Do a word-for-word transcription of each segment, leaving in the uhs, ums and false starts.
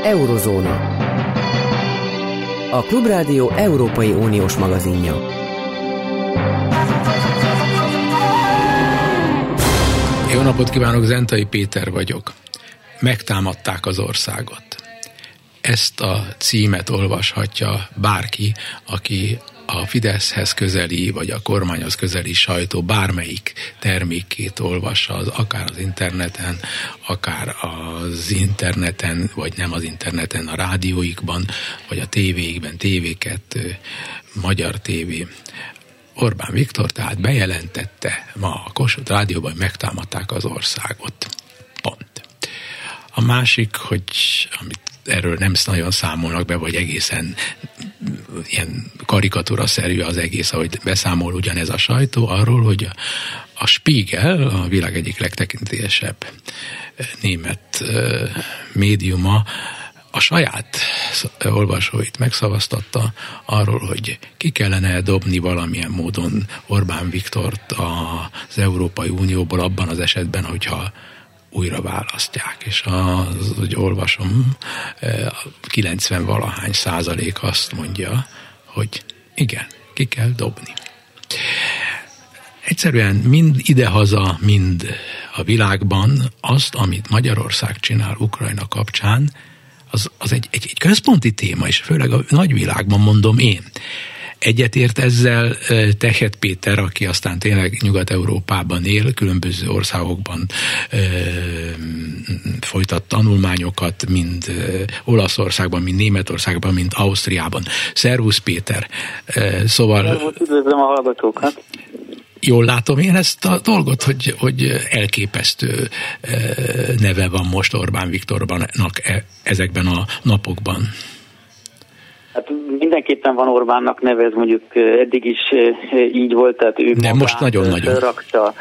Eurozóna. A Klubrádió Európai Uniós magazinja. Jó napot kívánok, Zentai Péter vagyok. Megtámadták az országot. Ezt a címet olvashatja bárki, aki a Fideszhez közeli, vagy a kormányhoz közeli sajtó bármelyik termékét olvassa, az, akár az interneten, akár az interneten, vagy nem az interneten, a rádióikban, vagy a tévéikben, té vé kettő, Magyar tévé. Orbán Viktor tehát bejelentette ma a Kossuth Rádióban, hogy megtámadták az országot. Pont. A másik, hogy amit erről nem nagyon számolnak be, vagy egészen ilyen karikatúraszerű az egész, ahogy beszámol ugyanez a sajtó, arról, hogy a, a Spiegel, a világ egyik legtekintélyesebb német uh, médiuma, a saját olvasóit megszavaztatta arról, hogy ki kellene dobni valamilyen módon Orbán Viktort az Európai Unióból abban az esetben, hogyha újra választják. És az, hogy olvasom, kilencven valahány százalék azt mondja, hogy igen, ki kell dobni. Egyszerűen mind idehaza, mind a világban azt, amit Magyarország csinál Ukrajna kapcsán, az, az egy, egy, egy központi téma, és főleg a nagyvilágban mondom én. Egyetért ezzel Tehet Péter, aki aztán tényleg Nyugat-Európában él, különböző országokban ö, folytat tanulmányokat, mind ö, Olaszországban, mind Németországban, mind Ausztriában. Szervusz Péter! Ö, szóval... Üdvözlöm a hallgatókat! Jól látom én ezt a dolgot, hogy, hogy elképesztő neve van most Orbán Viktornak ezekben a napokban. Hát mindenképpen van Orbánnak neve, ez mondjuk eddig is így volt, tehát ő de most nagyon-nagyon fölrakta,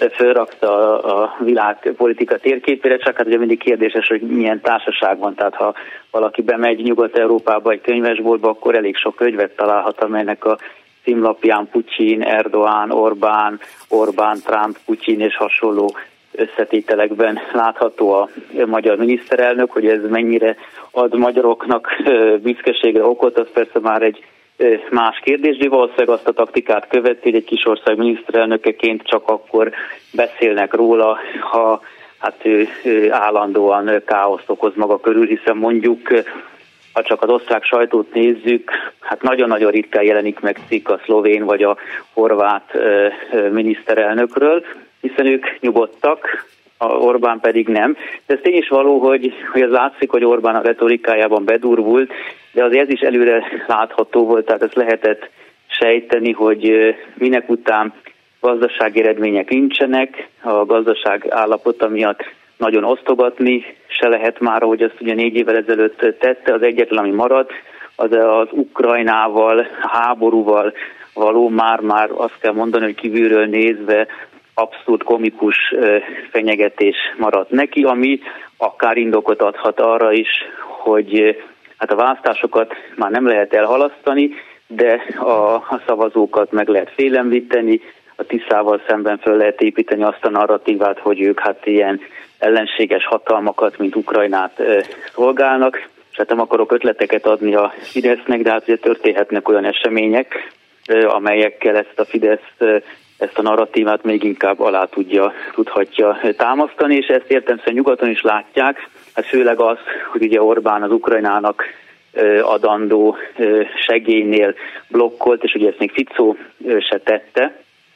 fölrakta a világpolitika térképére, csak hát ugye mindig kérdéses, hogy milyen társaság van, tehát ha valaki bemegy Nyugat-Európába egy könyvesboltba, akkor elég sok könyvet találhat, amelynek a címlapján Putyin, Erdoğan, Orbán, Orbán, Trump, Putyin és hasonló összetételekben látható a magyar miniszterelnök, hogy ez mennyire ad magyaroknak büszkeségre okot, az persze már egy más kérdés, de valószínűleg azt a taktikát követi, hogy egy kis ország miniszterelnökeként csak akkor beszélnek róla, ha hát ő, ő állandóan káoszt okoz maga körül, hiszen mondjuk ha csak az osztrák sajtót nézzük, hát nagyon-nagyon ritkán jelenik meg cikk a szlovén vagy a horvát miniszterelnökről, hiszen ők nyugodtak, a Orbán pedig nem. De ez tény is való, hogy, hogy ez látszik, hogy Orbán a retorikájában bedurvult, de azért ez is előre látható volt, tehát ezt lehetett sejteni, hogy minek után gazdasági eredmények nincsenek, a gazdaság állapota miatt nagyon osztogatni se lehet már, ahogy azt ugye négy évvel ezelőtt tette, az egyetlen, ami marad, az az Ukrajnával, háborúval való már-már azt kell mondani, hogy kívülről nézve abszolút komikus fenyegetés maradt neki, ami akár indokot adhat arra is, hogy hát a választásokat már nem lehet elhalasztani, de a, a szavazókat meg lehet félemlíteni, a Tiszával szemben föl lehet építeni azt a narratívát, hogy ők hát ilyen ellenséges hatalmakat, mint Ukrajnát e, szolgálnak, és hát nem akarok ötleteket adni a Fidesznek, de hát ugye történhetnek olyan események, e, amelyekkel ezt a Fidesz, e, ezt a narratívát még inkább alá tudja, tudhatja támasztani, és ezt értelemszerűen nyugaton is látják, hát főleg az, hogy ugye Orbán az Ukrajnának e, adandó e, segélynél blokkolt, és ugye ezt még Fico e, se tette.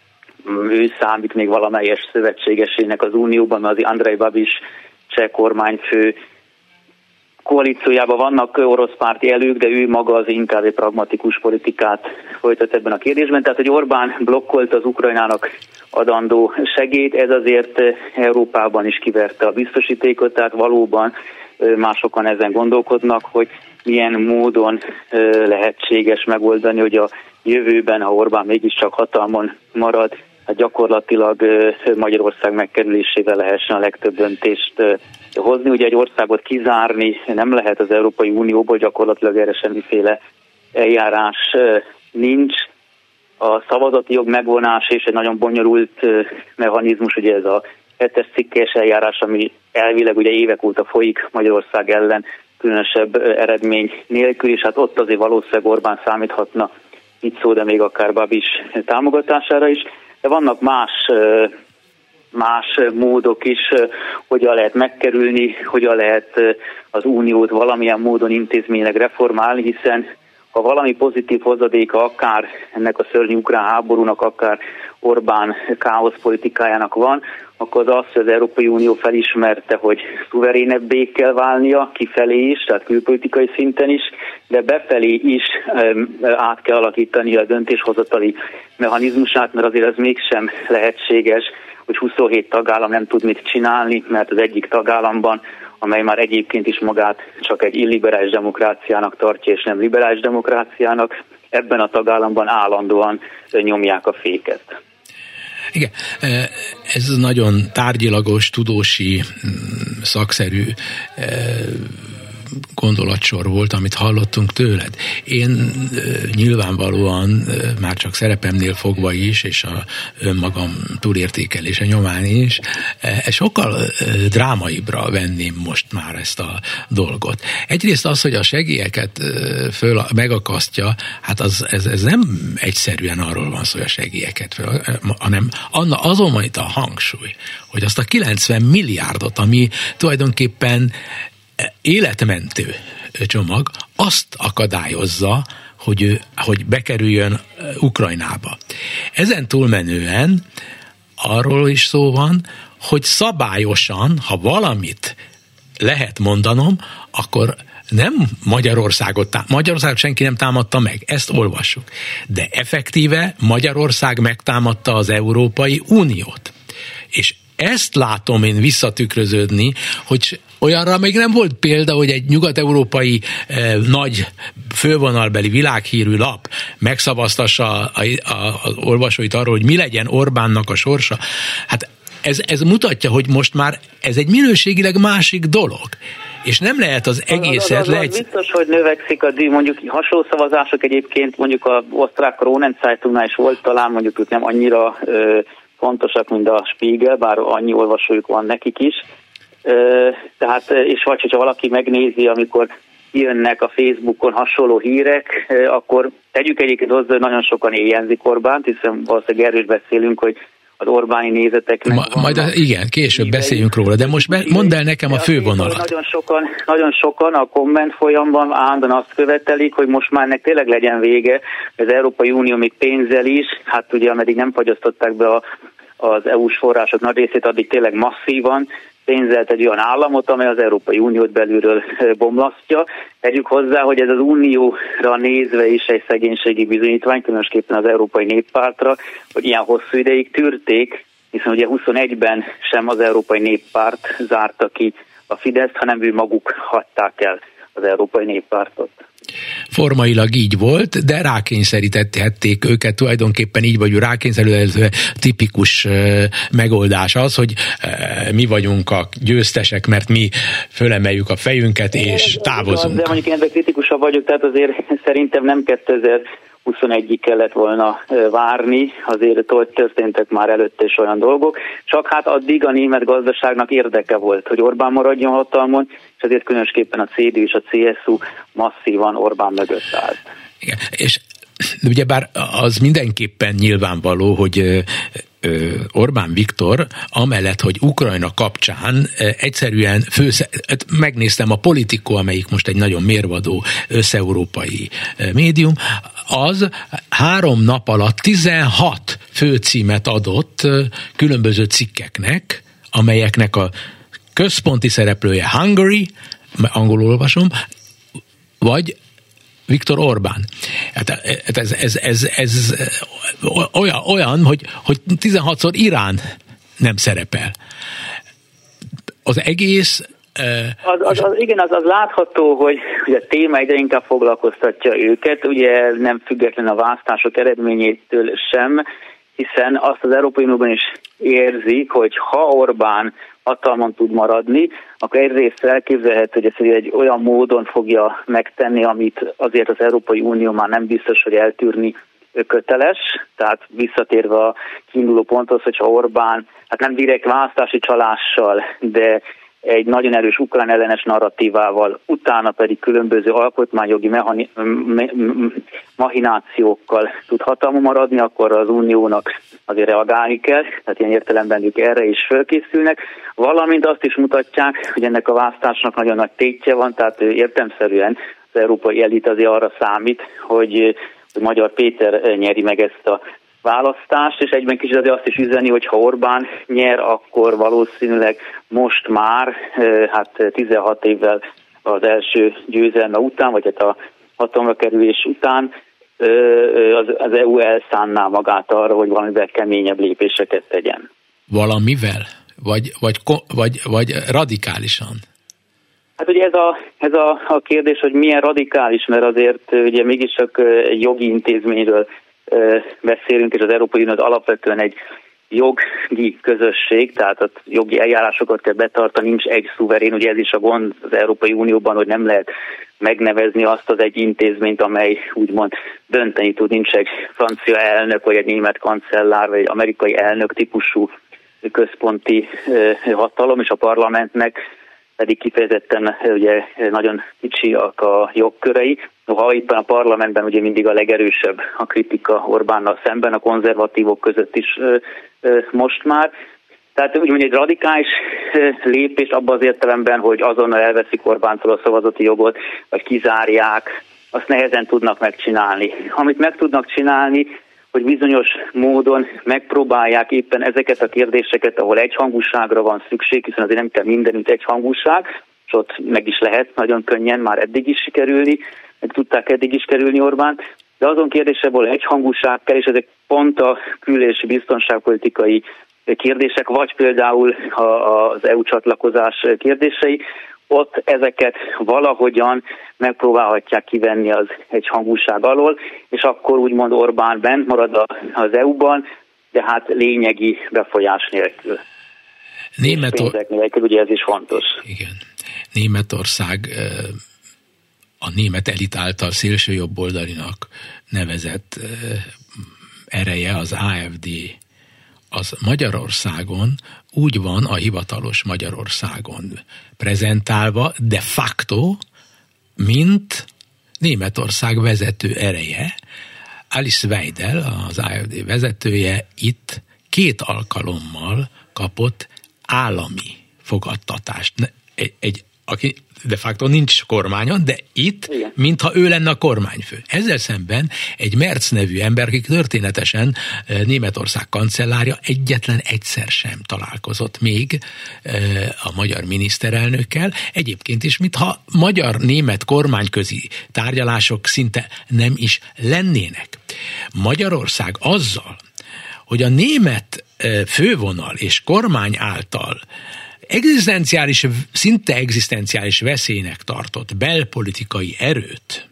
Ő számít még valamelyes szövetségesének az Unióban, mert az Andrej Babis cseh kormányfő koalíciójában vannak orosz párti elők, de ő maga az inkább egy pragmatikus politikát folytat ebben a kérdésben. Tehát, hogy Orbán blokkolt az Ukrajnának adandó segélyt, ez azért Európában is kiverte a biztosítékot, tehát valóban másokan ezen gondolkodnak, hogy milyen módon lehetséges megoldani, hogy a jövőben, ha Orbán mégiscsak hatalmon marad, hát gyakorlatilag Magyarország megkerülésével lehessen a legtöbb döntést hozni. Ugye egy országot kizárni nem lehet az Európai Unióból, gyakorlatilag erre semmiféle eljárás nincs. A szavazati jog megvonása és egy nagyon bonyolult mechanizmus, ugye ez a hetes cikkes eljárás, ami elvileg ugye évek óta folyik Magyarország ellen, különösebb eredmény nélkül, és hát ott azért valószínűleg Orbán számíthatna itt szó, de még akár Babis támogatására is. De vannak más, más módok is, hogyan lehet megkerülni, hogyan lehet az uniót valamilyen módon intézményileg reformálni, hiszen ha valami pozitív hozadéka akár ennek a szörnyű ukrán háborúnak, akár Orbán káosz politikájának van, akkor az az, hogy az Európai Unió felismerte, hogy szuverénebbé kell válnia, kifelé is, tehát külpolitikai szinten is, de befelé is át kell alakítani a döntéshozatali mechanizmusát, mert azért az mégsem lehetséges, hogy huszonhét tagállam nem tud mit csinálni, mert az egyik tagállamban, amely már egyébként is magát csak egy illiberális demokráciának tartja, és nem liberális demokráciának, ebben a tagállamban állandóan nyomják a féket. Igen, ez nagyon tárgyilagos, tudósi, szakszerű gondolatsor volt, amit hallottunk tőled. Én nyilvánvalóan már csak szerepemnél fogva is, és a önmagam túlértékelése nyomán is, sokkal drámaibbra venném most már ezt a dolgot. Egyrészt az, hogy a segélyeket föl megakasztja, hát az, ez, ez nem egyszerűen arról van szó, hogy a segélyeket föl, hanem azon van itt a hangsúly, hogy azt a kilencven milliárdot, ami tulajdonképpen életmentő csomag, azt akadályozza, hogy, hogy bekerüljön Ukrajnába. Ezen túlmenően arról is szó van, hogy szabályosan, ha valamit lehet mondanom, akkor nem Magyarországot, tá- Magyarországot senki nem támadta meg, ezt olvassuk. De effektíve Magyarország megtámadta az Európai Uniót. És ezt látom én visszatükröződni, hogy olyanra még nem volt példa, hogy egy nyugat-európai eh, nagy fővonalbeli világhírű lap megszavaztassa a, a, az olvasóit arról, hogy mi legyen Orbánnak a sorsa. Hát ez, ez mutatja, hogy most már ez egy minőségileg másik dolog. És nem lehet az egészet... Az, az, az, az biztos, hogy növekszik a díj, mondjuk hasonló szavazások egyébként, mondjuk a osztrák Kronen Zeitungnál is volt, talán mondjuk ők nem annyira ö, fontosak, mint a Spiegel, bár annyi olvasójuk van nekik is. Ö, tehát, és vagy, hogyha valaki megnézi, amikor jönnek a Facebookon hasonló hírek, ö, akkor tegyük egyébként hozzá, hogy nagyon sokan éjjenzik Orbánt, hiszen valószínűleg erről beszélünk, hogy az Orbáni nézeteknek Ma, majd a, igen, később beszéljünk róla, de most be, mondd el nekem a fővonalat. Nagyon sokan, nagyon sokan a komment folyamban állandóan azt követelik, hogy most már ennek tényleg legyen vége, az Európai Unió még pénzzel is, hát ugye ameddig nem fagyasztották be a, az é u-s források nagy részét, addig tényleg masszívan pénzelt egy olyan államot, amely az Európai Uniót belülről bomlasztja. Tegyük hozzá, hogy ez az unióra nézve is egy szegénységi bizonyítvány, különösképpen az Európai Néppártra, hogy ilyen hosszú ideig tűrték, hiszen ugye huszonegyben sem az Európai Néppárt zárta ki a Fideszt, hanem ő maguk hagyták el az Európai Néppártot. Formailag így volt, de rákényszerítették őket, tulajdonképpen így vagy rákényszerülő tipikus megoldás az, hogy mi vagyunk a győztesek, mert mi fölemeljük a fejünket és távozunk. De mondjuk én ebben kritikusabb vagyok, tehát azért szerintem nem kétezer-huszonegyig kellett volna várni, azért történtek már előtte is olyan dolgok, csak hát addig a német gazdaságnak érdeke volt, hogy Orbán maradjon hatalmon, és azért különösképpen a cé dé és a cé es u masszívan Orbán mögött állt. Igen, és ugyebár az mindenképpen nyilvánvaló, hogy Orbán Viktor, amellett, hogy Ukrajna kapcsán egyszerűen fősze, megnéztem a Politico, amelyik most egy nagyon mérvadó összeurópai médium, az három nap alatt tizenhat főcímet adott különböző cikkeknek, amelyeknek a központi szereplője Hungary, angolul olvasom, vagy Viktor Orbán. Hát ez, ez, ez, ez olyan, olyan hogy, hogy tizenhatszor Irán nem szerepel. Az egész... Az, az, az, igen, az, az látható, hogy, hogy a téma egyre inkább foglalkoztatja őket, ugye nem független a választások eredményétől sem, hiszen azt az Európai Unióban is érzik, hogy ha Orbán hatalmon tud maradni, akkor egyrészt elképzelhető, hogy ezt egy olyan módon fogja megtenni, amit azért az Európai Unió már nem biztos, hogy eltűrni köteles, tehát visszatérve a kiinduló ponthoz, hogyha Orbán, hát nem direkt választási csalással, de egy nagyon erős ukrán ellenes narratívával, utána pedig különböző alkotmányjogi mechani- mahinációkkal tud hatalma maradni, akkor az Uniónak azért reagálni kell, tehát ilyen értelemben ők erre is fölkészülnek, valamint azt is mutatják, hogy ennek a választásnak nagyon nagy tétje van, tehát értelemszerűen az európai elit azért arra számít, hogy, hogy Magyar Péter nyeri meg ezt a választást, és egyben kicsit azért azt is üzeni, hogy ha Orbán nyer, akkor valószínűleg most már, hát tizenhat évvel az első győzelme után, vagy hát a hatalomra kerülés után az é u elszánná magát arra, hogy valamivel keményebb lépéseket tegyen. Valamivel? Vagy, vagy, vagy, vagy radikálisan? Hát ugye ez a, ez a, a kérdés, hogy milyen radikális, mert azért ugye mégiscsak egy jogi intézményről beszélünk, és az Európai Unió az alapvetően egy jogi közösség, tehát a jogi eljárásokat kell betartani, nincs egy szuverén, ugye ez is a gond az Európai Unióban, hogy nem lehet megnevezni azt az egy intézményt, amely úgymond dönteni tud, nincs egy francia elnök, vagy egy német kancellár, vagy egy amerikai elnök típusú központi hatalom, és a parlamentnek pedig kifejezetten ugye nagyon kicsiak a jogkörei. Noha éppen a parlamentben ugye mindig a legerősebb a kritika Orbánnal szemben, a konzervatívok között is ö, ö, most már. Tehát úgymond egy radikális lépés abban az értelemben, hogy azonnal elveszik Orbántól a szavazati jogot, vagy kizárják, azt nehezen tudnak megcsinálni. Amit meg tudnak csinálni, hogy bizonyos módon megpróbálják éppen ezeket a kérdéseket, ahol egyhangúságra van szükség, hiszen azért nem kell mindenütt egyhangúság, és ott meg is lehet nagyon könnyen már eddig is sikerülni, meg tudták eddig is kerülni Orbán, de azon kérdésekből egyhangúság kell, és ezek pont a kül- és biztonságpolitikai kérdések, vagy például az é u csatlakozás kérdései, ott ezeket valahogyan megpróbálhatják kivenni az egyhangúság alól, és akkor úgymond Orbán bent marad az é u-ban, de hát lényegi befolyás nélkül. Németor... Pénzek nélkül, ugye ez is fontos. Igen. Németország a német elit által szélsőjobboldalinak nevezett ereje, az á ef dé, az Magyarországon úgy van a hivatalos Magyarországon prezentálva, de facto, mint Németország vezető ereje. Alice Weidel, az á ef dé vezetője, itt két alkalommal kapott állami fogadtatást. Egy, egy aki de facto nincs kormányon, de itt, igen, mintha ő lenne a kormányfő. Ezzel szemben egy Merz nevű ember, aki történetesen Németország kancellárja, egyetlen egyszer sem találkozott még a magyar miniszterelnökkel. Egyébként is, mintha magyar-német kormányközi tárgyalások szinte nem is lennének. Magyarország azzal, hogy a német fővonal és kormány által egzisztenciális, szinte egzisztenciális veszélynek tartott belpolitikai erőt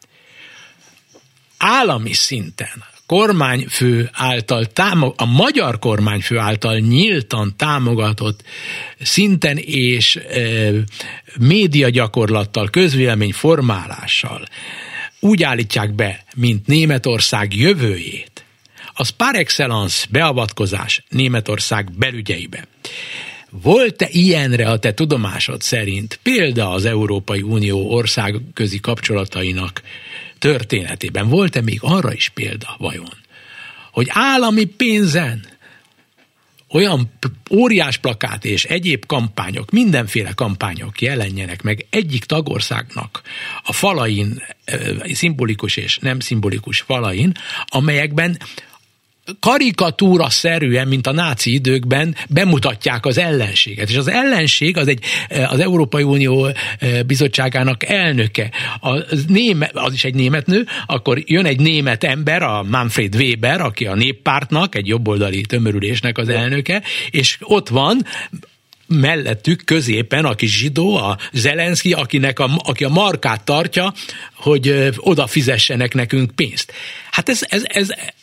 állami szinten kormányfő által támog, a magyar kormányfő által nyíltan támogatott szinten és e, médiagyakorlattal, közvéleményformálással úgy állítják be, mint Németország jövőjét, az par excellence beavatkozás Németország belügyeibe. Volt-e ilyenre a te tudomásod szerint példa az Európai Unió országközi kapcsolatainak történetében? Volt-e még arra is példa vajon, hogy állami pénzen olyan óriás plakát és egyéb kampányok, mindenféle kampányok jelenjenek meg egyik tagországnak a falain, szimbolikus és nem szimbolikus falain, amelyekben karikatúra-szerűen, mint a náci időkben bemutatják az ellenséget. És az ellenség az, egy, az Európai Unió bizottságának elnöke. Az, néme, az is egy német nő, akkor jön egy német ember, a Manfred Weber, aki a Néppártnak, egy jobboldali tömörülésnek az elnöke, és ott van mellettük középen a kis zsidó, a Zelenszky, akinek a, aki a markát tartja, hogy oda fizessenek nekünk pénzt. Hát ez, ez, ez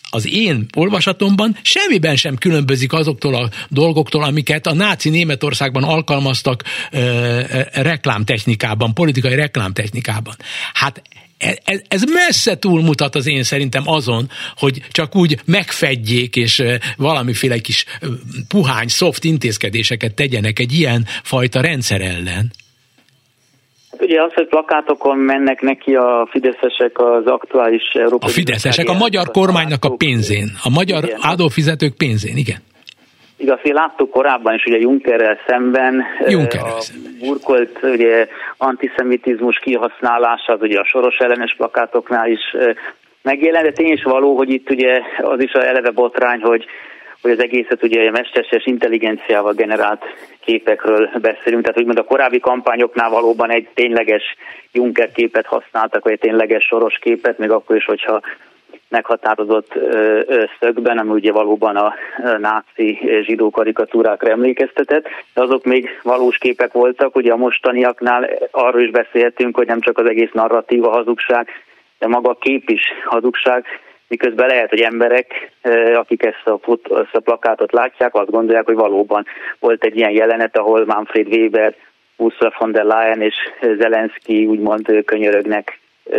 az én olvasatomban semmiben sem különbözik azoktól a dolgoktól, amiket a náci Németországban alkalmaztak ö, ö, reklámtechnikában, politikai reklámtechnikában. Hát ez, ez messze túlmutat az én szerintem azon, hogy csak úgy megfedjék, és valamiféle kis puhány, soft intézkedéseket tegyenek egy ilyen fajta rendszer ellen. Ugye az, hogy plakátokon mennek neki a fideszesek az aktuális európai... A fideszesek a magyar kormánynak a pénzén, a magyar igen. adófizetők pénzén, igen. Igaz, hogy láttuk korábban is ugye Junckerrel szemben Junckerrel a szemben. burkolt ugye, antiszemitizmus kihasználása, az ugye a Soros ellenes plakátoknál is megjelent, de tény is való, hogy itt ugye az is a eleve botrány, hogy hogy az egészet ugye a mesterséges intelligenciával generált képekről beszélünk, tehát úgymond a korábbi kampányoknál valóban egy tényleges Juncker képet használtak, vagy egy tényleges Soros képet, még akkor is, hogyha meghatározott szögben, ami ugye valóban a náci zsidó karikatúrákra emlékeztetett, de azok még valós képek voltak, ugye a mostaniaknál arról is beszéltünk, hogy nem csak az egész narratíva hazugság, de maga a kép is hazugság, miközben lehet, hogy emberek, akik ezt a, ezt a plakátot látják, azt gondolják, hogy valóban volt egy ilyen jelenet, ahol Manfred Weber, Ursula von der Leyen és Zelenszky úgymond könyörögnek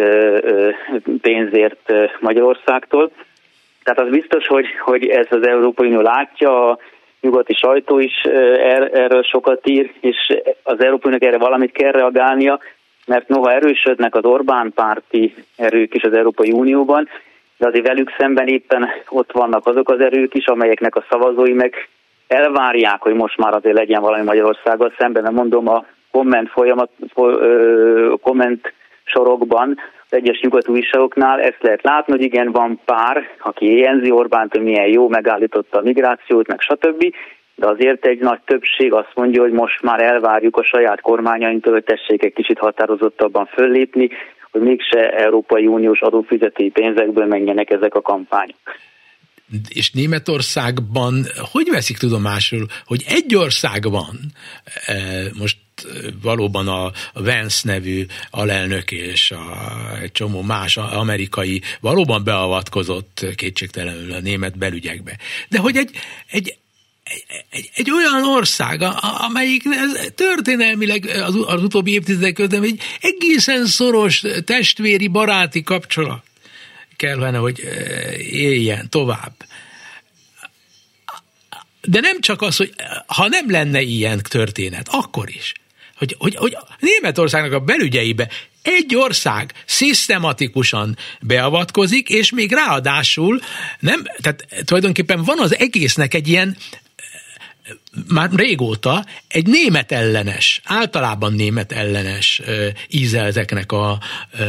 pénzért Magyarországtól. Tehát az biztos, hogy, hogy ez az Európai Unió látja, a nyugati sajtó is er, erről sokat ír, és az Európai Uniónak erre valamit kell reagálnia, mert noha erősödnek az Orbán párti erők is az Európai Unióban, de azért velük szemben éppen ott vannak azok az erők is, amelyeknek a szavazói meg elvárják, hogy most már azért legyen valami Magyarországgal szemben, mert mondom, a komment folyamat, komment sorokban, az egyes nyugati újságoknál ezt lehet látni, hogy igen, van pár, aki éjjenzi Orbánt, hogy milyen jó, megállította a migrációt, meg stb., de azért egy nagy többség azt mondja, hogy most már elvárjuk a saját kormányainktól, hogy tessék egy kicsit határozottabban föllépni, hogy mégse Európai Uniós adófizetői pénzekből menjenek ezek a kampányok. És Németországban hogy veszik tudomásul, hogy egy országban most valóban a Vance nevű alelnök és a, egy csomó más amerikai valóban beavatkozott kétségtelenül a német belügyekbe. De hogy egy, egy Egy, egy olyan ország, amelyik történelmileg az, az utóbbi évtizedek közben egy egészen szoros testvéri, baráti kapcsolat kellene, hogy éljen tovább. De nem csak az, hogy ha nem lenne ilyen történet, akkor is, hogy, hogy, hogy Németországnak a belügyeibe egy ország szisztematikusan beavatkozik, és még ráadásul nem, tehát tulajdonképpen van az egésznek egy ilyen már régóta egy német ellenes, általában német ellenes ö, íze ezeknek a ö,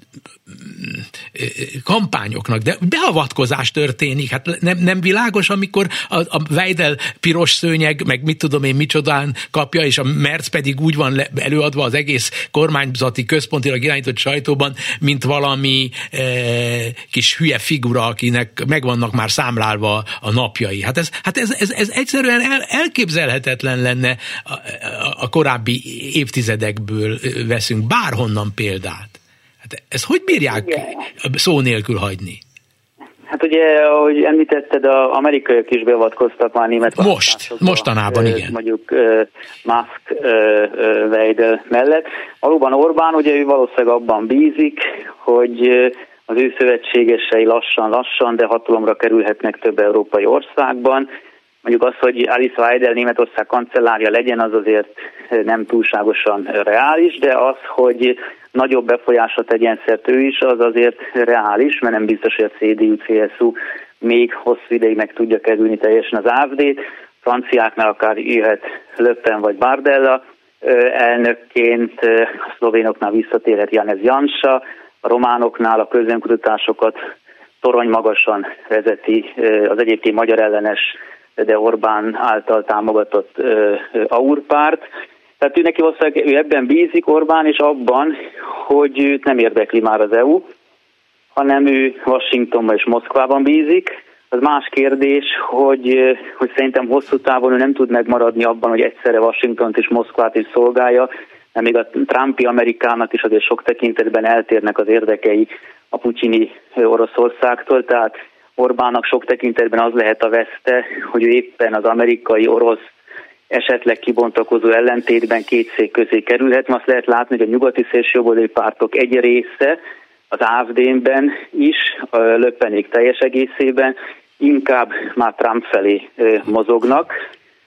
ö, kampányoknak, de beavatkozás történik. Hát nem, nem világos, amikor a, a Weidel piros szőnyeg, meg mit tudom én micsodán kapja, és a Merz pedig úgy van előadva az egész kormányzati központilag irányított sajtóban, mint valami e, kis hülye figura, akinek megvannak már számlálva a napjai. Hát ez, hát ez, ez, ez egyszerűen el, elképzelhetetlen lenne a, a, a korábbi évtizedekből veszünk bárhonnan példát. Hát ezt hogy bírják igen. szó nélkül hagyni? Hát ugye, ahogy említetted, az amerikaiak is beavatkoztak már német Most, mostanában, igen. Mondjuk uh, Musk uh, uh, Weidel mellett. Valóban Orbán, ugye ő valószínűleg abban bízik, hogy uh, az ő szövetségesei lassan-lassan, de hatalomra kerülhetnek több európai országban. Mondjuk az, hogy Alice Weidel Németország kancellárja legyen, az azért nem túlságosan reális, de az, hogy nagyobb befolyásra tegyen szert ő is, az azért reális, mert nem biztos, hogy a cé dé u cé es u még hosszú ideig meg tudja kerülni teljesen az á ef dét. Franciáknál akár jöhet Le Pen vagy Bardella elnökként, a szlovénoknál visszatérhet Janez Janša, a románoknál a közvéleménykutatásokat torony magasan vezeti az egyébként magyar ellenes, de Orbán által támogatott Aur párt. Tehát ő neki valószínűleg ő ebben bízik Orbán, és abban, hogy őt nem érdekli már az é u, hanem ő Washingtonban és Moszkvában bízik. Az más kérdés, hogy, hogy szerintem hosszú távon ő nem tud megmaradni abban, hogy egyszerre Washingtont és Moszkvát is szolgálja, mert még a Trumpi Amerikának is azért sok tekintetben eltérnek az érdekei a putyini Oroszországtól, tehát Orbánnak sok tekintetben az lehet a veszte, hogy ő éppen az amerikai-orosz esetleg kibontakozó ellentétben két szék közé kerülhet. Azt lehet látni, hogy a nyugati szélsőjobboldali pártok egy része az á ef dé-ben is, a Le Penék teljes egészében inkább már Trump felé mozognak,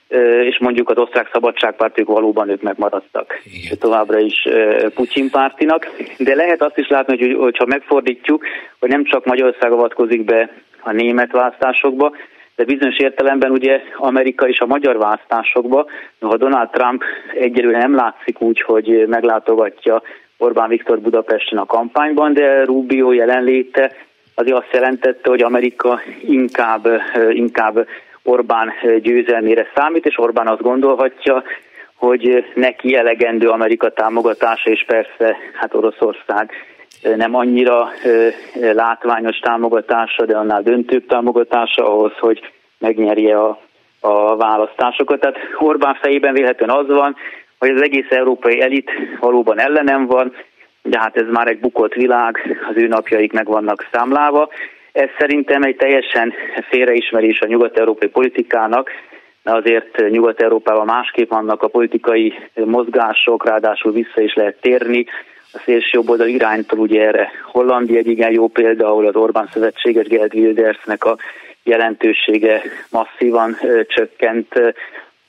és mondjuk az osztrák szabadságpártiak valóban ők megmaradtak. Igen. Továbbra is Putyin pártinak. De lehet azt is látni, hogy ha megfordítjuk, hogy nem csak Magyarország avatkozik be a német választásokba, de bizonyos értelemben ugye Amerika és a magyar választásokba, noha Donald Trump egyelőre nem látszik úgy, hogy meglátogatja Orbán Viktor Budapesten a kampányban, de Rubio jelenléte azért azt jelentette, hogy Amerika inkább, inkább Orbán győzelmére számít, és Orbán azt gondolhatja, hogy neki elegendő Amerika támogatása, és persze hát Oroszország nem annyira látványos támogatása, de annál döntőbb támogatása ahhoz, hogy megnyerje a, a választásokat. Tehát Orbán fejében véletlenül az van, hogy az egész európai elit valóban ellenem van, de hát ez már egy bukott világ, az ő napjaik meg vannak számlálva. Ez szerintem egy teljesen félreismerés a nyugat-európai politikának, de azért Nyugat-Európában másképp vannak a politikai mozgások, ráadásul vissza is lehet térni. A szélsőjobboldali iránytól ugye erre Hollandia egy igen jó példa, ahol az Orbán szövetséges Geert Wildersnek a jelentősége masszívan ö, csökkent, ö,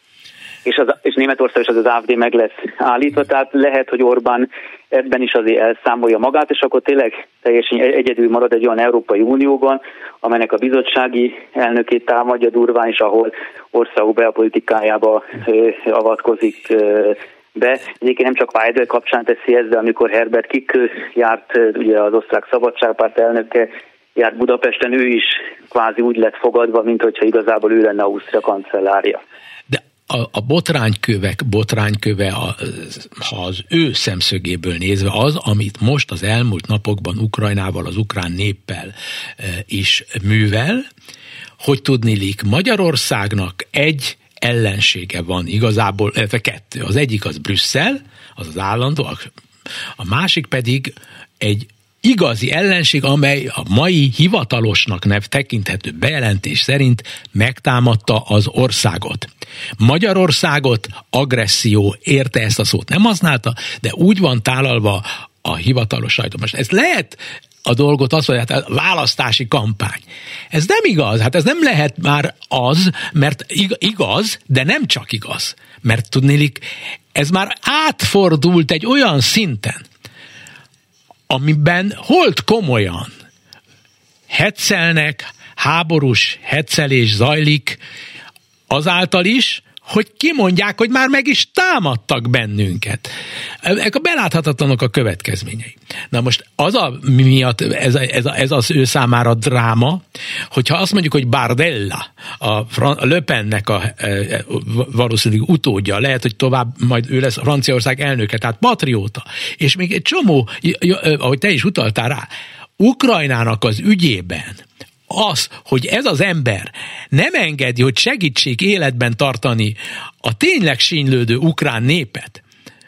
és, az, és Németország is az, az á ef dé meg lesz állítva, tehát lehet, hogy Orbán ebben is azért elszámolja magát, és akkor tényleg teljesen egyedül marad egy olyan Európai Unióban, amelynek a bizottsági elnökét támadja durván, és ahol országok belpolitikájába ö, avatkozik ö, be. Egyébként nem csak Weidel kapcsán teszi ezt, de amikor Herbert Kickl járt, ugye az osztrák szabadságpárt elnöke, járt Budapesten, ő is kvázi úgy lett fogadva, mint hogyha igazából ő lenne Ausztria kancellárja. De a, a botránykövek botrányköve, a, ha az ő szemszögéből nézve az, amit most az elmúlt napokban Ukrajnával, az ukrán néppel e, is művel, hogy tudniillik Magyarországnak egy ellensége van igazából, illetve kettő. Az egyik az Brüsszel, az az állandó, a másik pedig egy igazi ellenség, amely a mai hivatalosnak nev tekinthető bejelentés szerint megtámadta az országot. Magyarországot agresszió érte, ezt a szót nem használta, de úgy van tálalva a hivatalos sajtó. Most ez lehet a dolgot azt mondja, hát a választási kampány. Ez nem igaz, hát ez nem lehet már az, mert igaz, de nem csak igaz. Mert tudniillik, ez már átfordult egy olyan szinten, amiben holt komolyan heccelnek, háborús heccelés zajlik azáltal is, hogy kimondják, hogy már meg is támadtak bennünket. Ezek a beláthatatlanok a következményei. Na most az a miatt, ez, a, ez, a, ez az ő számára dráma, hogyha azt mondjuk, hogy Bardella, a, a Le Pennek a e, valószínűleg utódja, lehet, hogy tovább majd ő lesz Franciaország elnöke, tehát patrióta, és még egy csomó, ahogy te is utaltál rá, Ukrajnának az ügyében az, hogy ez az ember nem engedi, hogy segítsék életben tartani a tényleg sínylődő ukrán népet,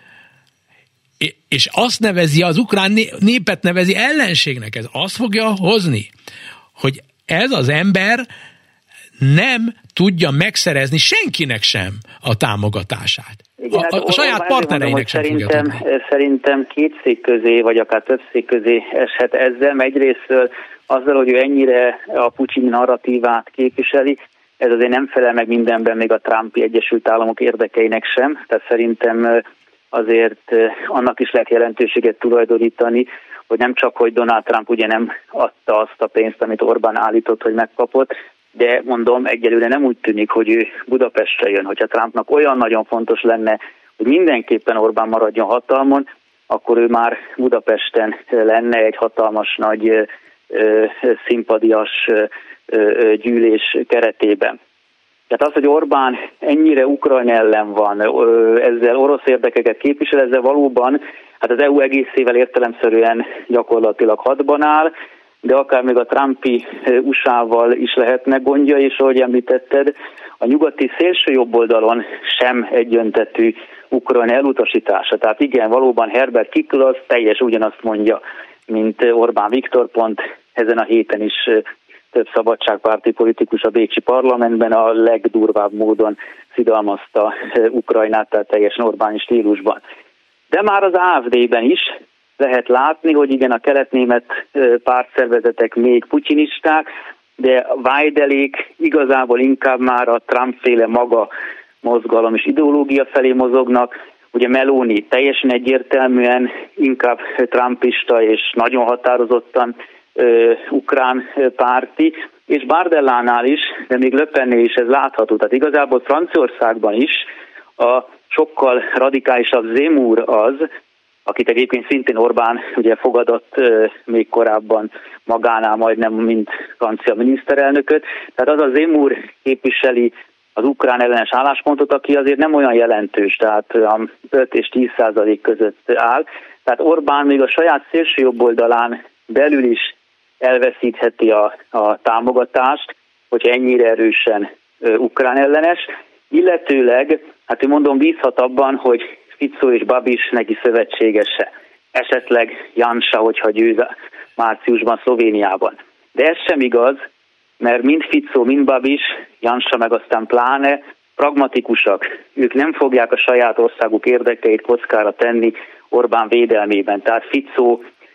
és azt nevezi, az ukrán népet nevezi ellenségnek, ez azt fogja hozni, hogy ez az ember nem tudja megszerezni senkinek sem a támogatását. Igen, a, a, a saját partnereinek sem szerintem, fogja tudni. Szerintem két szék közé, vagy akár több szék közé eshet ezzel, egyrésztől azzal, hogy ő ennyire a Putyin narratívát képviseli, ez azért nem felel meg mindenben még a Trumpi Egyesült Államok érdekeinek sem, tehát szerintem azért annak is lehet jelentőséget tulajdonítani, hogy nem csak, hogy Donald Trump ugye nem adta azt a pénzt, amit Orbán állított, hogy megkapott, de mondom, egyelőre nem úgy tűnik, hogy ő Budapestre jön. Hogyha Trumpnak olyan nagyon fontos lenne, hogy mindenképpen Orbán maradjon hatalmon, akkor ő már Budapesten lenne egy hatalmas nagy szimpadias gyűlés keretében. Tehát az, hogy Orbán ennyire Ukrajna ellen van, ezzel orosz érdekeket képvisel, ezzel valóban, hát az é u egészével értelemszerűen gyakorlatilag hadban áll, de akár még a Trumpi u es á-val is lehetnek gondja, és ahogy említetted, a nyugati szélső jobb oldalon sem egyöntetű Ukrajna elutasítása. Tehát igen, valóban Herbert Kickl az teljes ugyanazt mondja, mint Orbán Viktor, pont ezen a héten is több szabadságpárti politikus a bécsi parlamentben a legdurvább módon szidalmazta Ukrajnát, tehát teljesen Orbáni stílusban. De már az á ef dé-ben is lehet látni, hogy igen, a keletnémet pártszervezetek még putyinisták, de Weidelék igazából inkább már a Trump-féle maga mozgalom és ideológia felé mozognak. Ugye Meloni teljesen egyértelműen inkább trumpista és nagyon határozottan ö, ukrán párti, és Bardellánál is, de még Le Pennél is ez látható. Tehát igazából Franciaországban is a sokkal radikálisabb Zemmour az, akit egyébként szintén Orbán ugye fogadott ö, még korábban magánál majdnem, mint francia miniszterelnököt. Tehát az a Zemmour képviseli az ukrán ellenes álláspontot, aki azért nem olyan jelentős, tehát öt és tíz százalék között áll. Tehát Orbán még a saját szélső jobb oldalán belül is elveszítheti a, a támogatást, hogyha ennyire erősen ö, ukrán ellenes. Illetőleg, hát én mondom, bízhat abban, hogy Fico és Babis neki szövetségese. Esetleg Janša, hogyha győz márciusban Szlovéniában. De ez sem igaz, mert mind Fico, mind Babis, Janša meg aztán pláne pragmatikusak. Ők nem fogják a saját országuk érdekeit kockára tenni Orbán védelmében. Tehát Fico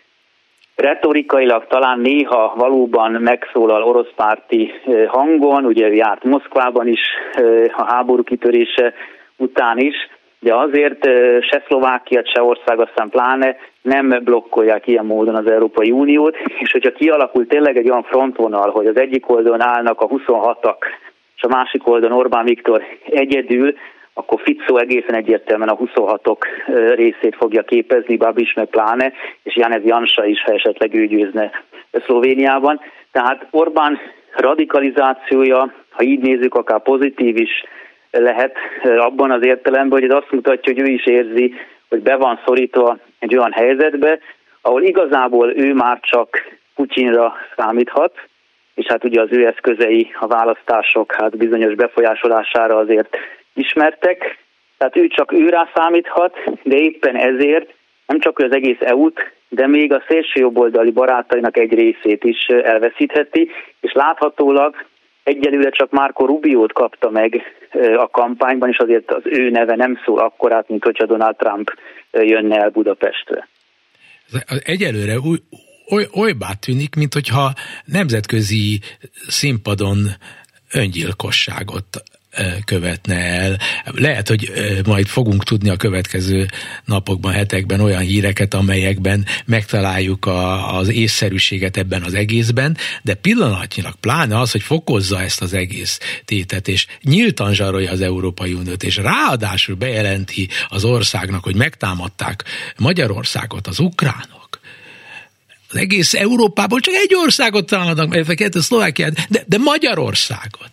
retorikailag talán néha valóban megszólal oroszpárti hangon, ugye járt Moszkvában is a háború kitörése után is, de azért se Szlovákia, se ország, aztán pláne nem blokkolják ilyen módon az Európai Uniót, és hogyha kialakul tényleg egy olyan frontvonal, hogy az egyik oldalon állnak a huszonhatak, és a másik oldalon Orbán Viktor egyedül, akkor Fico egészen egyértelműen a huszonhatok részét fogja képezni, Babis meg pláne, és Janez Janša is, ha esetleg ő győzne Szlovéniában. Tehát Orbán radikalizációja, ha így nézzük, akár pozitív is lehet abban az értelemben, hogy ez azt mutatja, hogy ő is érzi, hogy be van szorítva egy olyan helyzetbe, ahol igazából ő már csak Putyinra számíthat, és hát ugye az ő eszközei, a választások hát bizonyos befolyásolására azért ismertek, tehát ő csak őrá számíthat, de éppen ezért nem csak az egész é u-t, de még a szélsőjobboldali barátainak egy részét is elveszítheti, és láthatólag egyelőre csak Marco Rubiót kapta meg a kampányban, és azért az ő neve nem szól akkorát, mint hogyha Donald Trump jönne el Budapestre. Egyelőre oly, oly, olybá tűnik, mint hogyha nemzetközi színpadon öngyilkosságot követne el. Lehet, hogy majd fogunk tudni a következő napokban, hetekben olyan híreket, amelyekben megtaláljuk a, az észszerűséget ebben az egészben, de pillanatnyilag pláne az, hogy fokozza ezt az egész tétet, és nyíltan zsarolja az Európai Uniót, és ráadásul bejelenti az országnak, hogy megtámadták Magyarországot az ukránok. Az egész Európából csak egy országot támadnak, mert a Szlovákiát, de, de Magyarországot.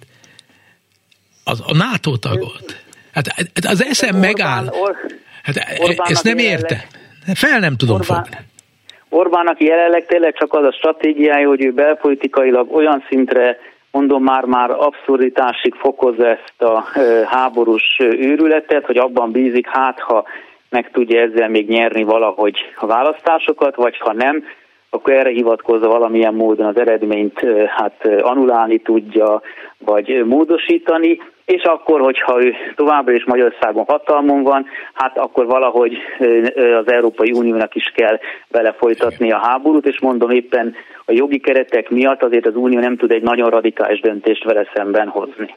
Az, a NATO tagot. Hát az eszem Orbán, megáll. Or, hát ezt nem érte. Fel nem tudom Orbán, fogni. Orbánnak jelenleg tényleg csak az a stratégiája, hogy ő belpolitikailag olyan szintre, mondom már-már abszurditásig fokozza ezt a e, háborús őrületet, hogy abban bízik, hát ha meg tudja ezzel még nyerni valahogy a választásokat, vagy ha nem, akkor erre hivatkozva valamilyen módon az eredményt hát anulálni tudja, vagy módosítani, és akkor, hogyha ő továbbra is Magyarországon hatalmon van, hát akkor valahogy az Európai Uniónak is kell vele folytatni a háborút, és mondom éppen a jogi keretek miatt azért az Unió nem tud egy nagyon radikális döntést vele szemben hozni.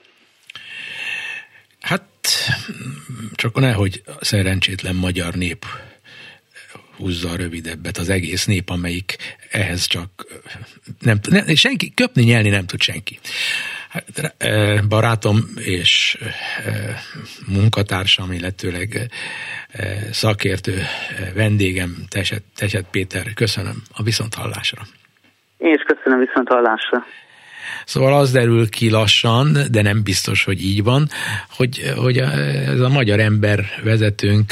Hát csak nehogy szerencsétlen magyar nép húzza a rövidebbet, az egész nép, amelyik ehhez csak nem tud, ne, senki, köpni, nyelni nem tud senki. Hát, barátom és munkatársam, illetőleg szakértő vendégem, Teset, Teset Péter, köszönöm a viszonthallásra. Én is köszönöm, viszonthallásra. Szóval az derül ki lassan, de nem biztos, hogy így van, hogy, hogy ez a magyar ember vezetőnk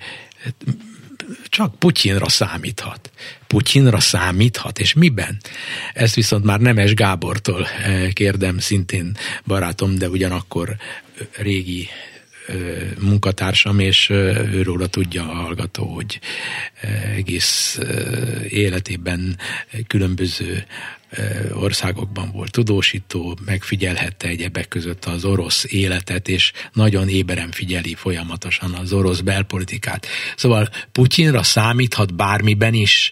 csak Putyinra számíthat. Putyinra számíthat, és miben? Ezt viszont már Nemes Gábortól kérdem, szintén barátom, de ugyanakkor régi munkatársam, és őróla tudja a hallgató, hogy egész életében különböző országokban volt tudósító, megfigyelhette egyebek között az orosz életet, és nagyon éberen figyeli folyamatosan az orosz belpolitikát. Szóval Putyinra számíthat bármiben is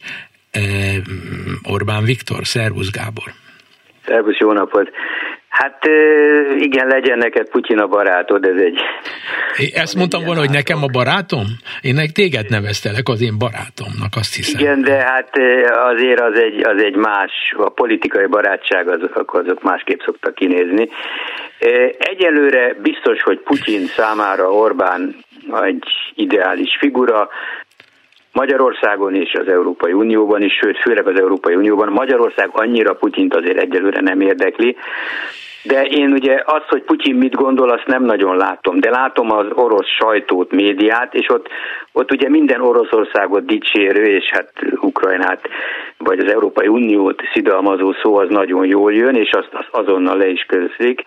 Orbán Viktor. Szervusz, Gábor! Szervusz, jó napot! Hát igen, legyen neked Putyin a barátod, ez egy... Én ezt mondtam volna, hogy nekem a barátom? Én meg téged neveztelek az én barátomnak, azt hiszem. Igen, de hát azért az egy, az egy más, a politikai barátság azok, azok másképp szoktak kinézni. Egyelőre biztos, hogy Putyin számára Orbán egy ideális figura, Magyarországon és az Európai Unióban is, sőt, főleg az Európai Unióban. Magyarország annyira Putyint azért egyelőre nem érdekli, de én ugye azt, hogy Putyin mit gondol, azt nem nagyon látom, de látom az orosz sajtót, médiát, és ott, ott ugye minden Oroszországot dicsérő, és hát Ukrajnát, vagy az Európai Uniót szidalmazó szó az nagyon jól jön, és azt, azt azonnal le is közlik.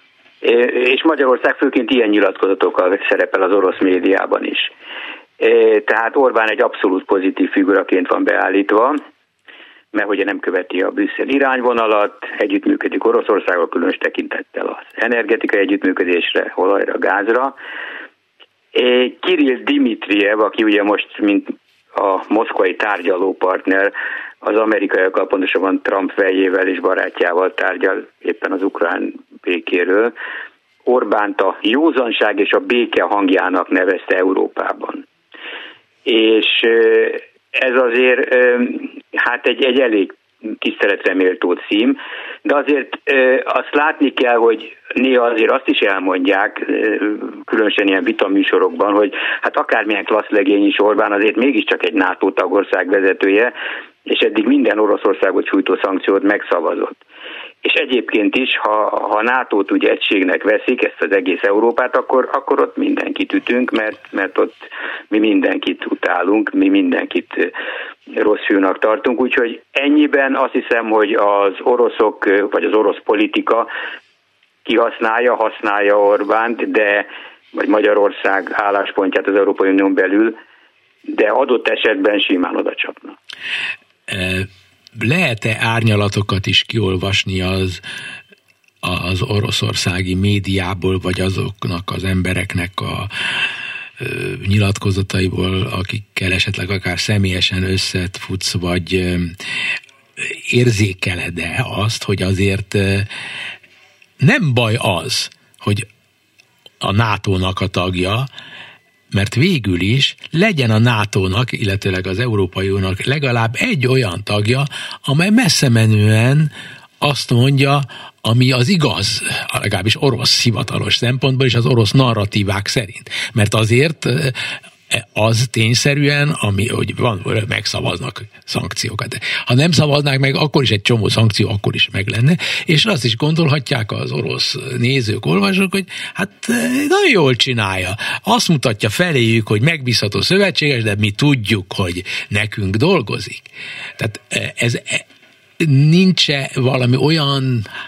És Magyarország főként ilyen nyilatkozatokkal szerepel az orosz médiában is. Tehát Orbán egy abszolút pozitív figuraként van beállítva, mert ugye nem követi a Brüsszel irányvonalat, együttműködik Oroszországgal, különös tekintettel az energetikai együttműködésre, olajra, gázra. Kirill Dmitrijev, aki ugye most, mint a moszkvai tárgyalópartner, az amerikaiakkal, pontosabban Trump fejével és barátjával tárgyal éppen az ukrán békéről, Orbánt a józanság és a béke hangjának nevezte Európában. És ez azért hát egy, egy elég tiszteletre méltó cím, de azért azt látni kell, hogy néha azért azt is elmondják, különösen ilyen vitaműsorokban, hogy hát akármilyen klasszlegény is Orbán, azért mégiscsak egy NATO tagország vezetője, és eddig minden Oroszországot sújtó szankciót megszavazott. És egyébként is, ha, ha nátót ugye egységnek veszik, ezt az egész Európát, akkor, akkor ott mindenkit ütünk, mert, mert ott mi mindenkit utálunk, mi mindenkit rossz fiúnak tartunk. Úgyhogy ennyiben azt hiszem, hogy az oroszok, vagy az orosz politika kihasználja, használja Orbánt, de, vagy Magyarország álláspontját az Európai Unión belül, de adott esetben simán oda csapna. Lehet-e árnyalatokat is kiolvasni az, az oroszországi médiából, vagy azoknak az embereknek a ö, nyilatkozataiból, akikkel esetleg akár személyesen összefutsz, vagy ö, érzékeled-e azt, hogy azért ö, nem baj az, hogy a nátónak a tagja, mert végül is legyen a nátónak, illetőleg az Európai Uniónak legalább egy olyan tagja, amely messze menően azt mondja, ami az igaz, legalábbis orosz hivatalos szempontból, és az orosz narratívák szerint. Mert azért az tényszerűen, ami, hogy van, megszavaznak szankciókat. Ha nem szavaznák meg, akkor is egy csomó szankció akkor is meg lenne, és azt is gondolhatják az orosz nézők, olvasók, hogy hát nagyon jól csinálja. Azt mutatja feléjük, hogy megbízható szövetséges, de mi tudjuk, hogy nekünk dolgozik. Tehát ez nincs-e valami olyan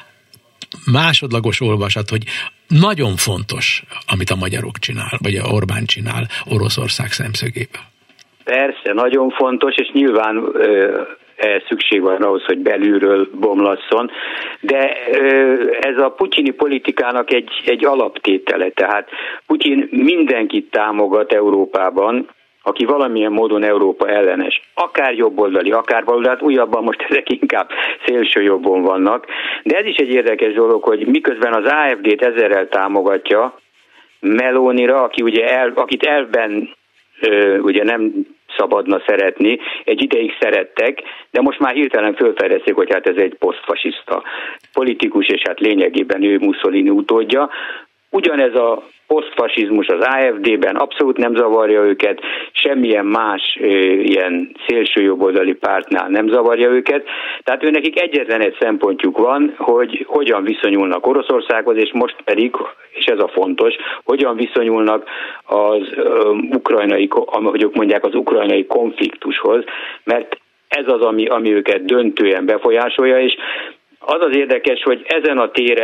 másodlagos olvasat, hogy nagyon fontos, amit a magyarok csinál, vagy a Orbán csinál Oroszország szemszögéből. Persze, nagyon fontos, és nyilván ö, szükség van ahhoz, hogy belülről bomlasszon, de ö, ez a putyini politikának egy, egy alaptétele, tehát Putyin mindenkit támogat Európában, aki valamilyen módon Európa ellenes, akár jobboldali, akár baloldali, újabban most ezek inkább szélső jobbon vannak, de ez is egy érdekes dolog, hogy miközben az á ef dét ezerrel támogatja, Melonira, aki ugye el, akit elben ö, ugye nem szabadna szeretni, egy ideig szerettek, de most már hirtelen fölfedezték, hogy hát ez egy posztfasiszta politikus, és hát lényegében ő Mussolini utódja. Ugyanez a posztfasizmus az á ef dében abszolút nem zavarja őket, semmilyen más ö, ilyen szélsőjobboldali pártnál nem zavarja őket. Tehát őnekik egyetlen egy szempontjuk van, hogy hogyan viszonyulnak Oroszországhoz, és most pedig, és ez a fontos, hogyan viszonyulnak az ö, ukrajnai, ahogy ők mondják, az ukrajnai konfliktushoz, mert ez az, ami, ami őket döntően befolyásolja, és az az érdekes, hogy ezen a téren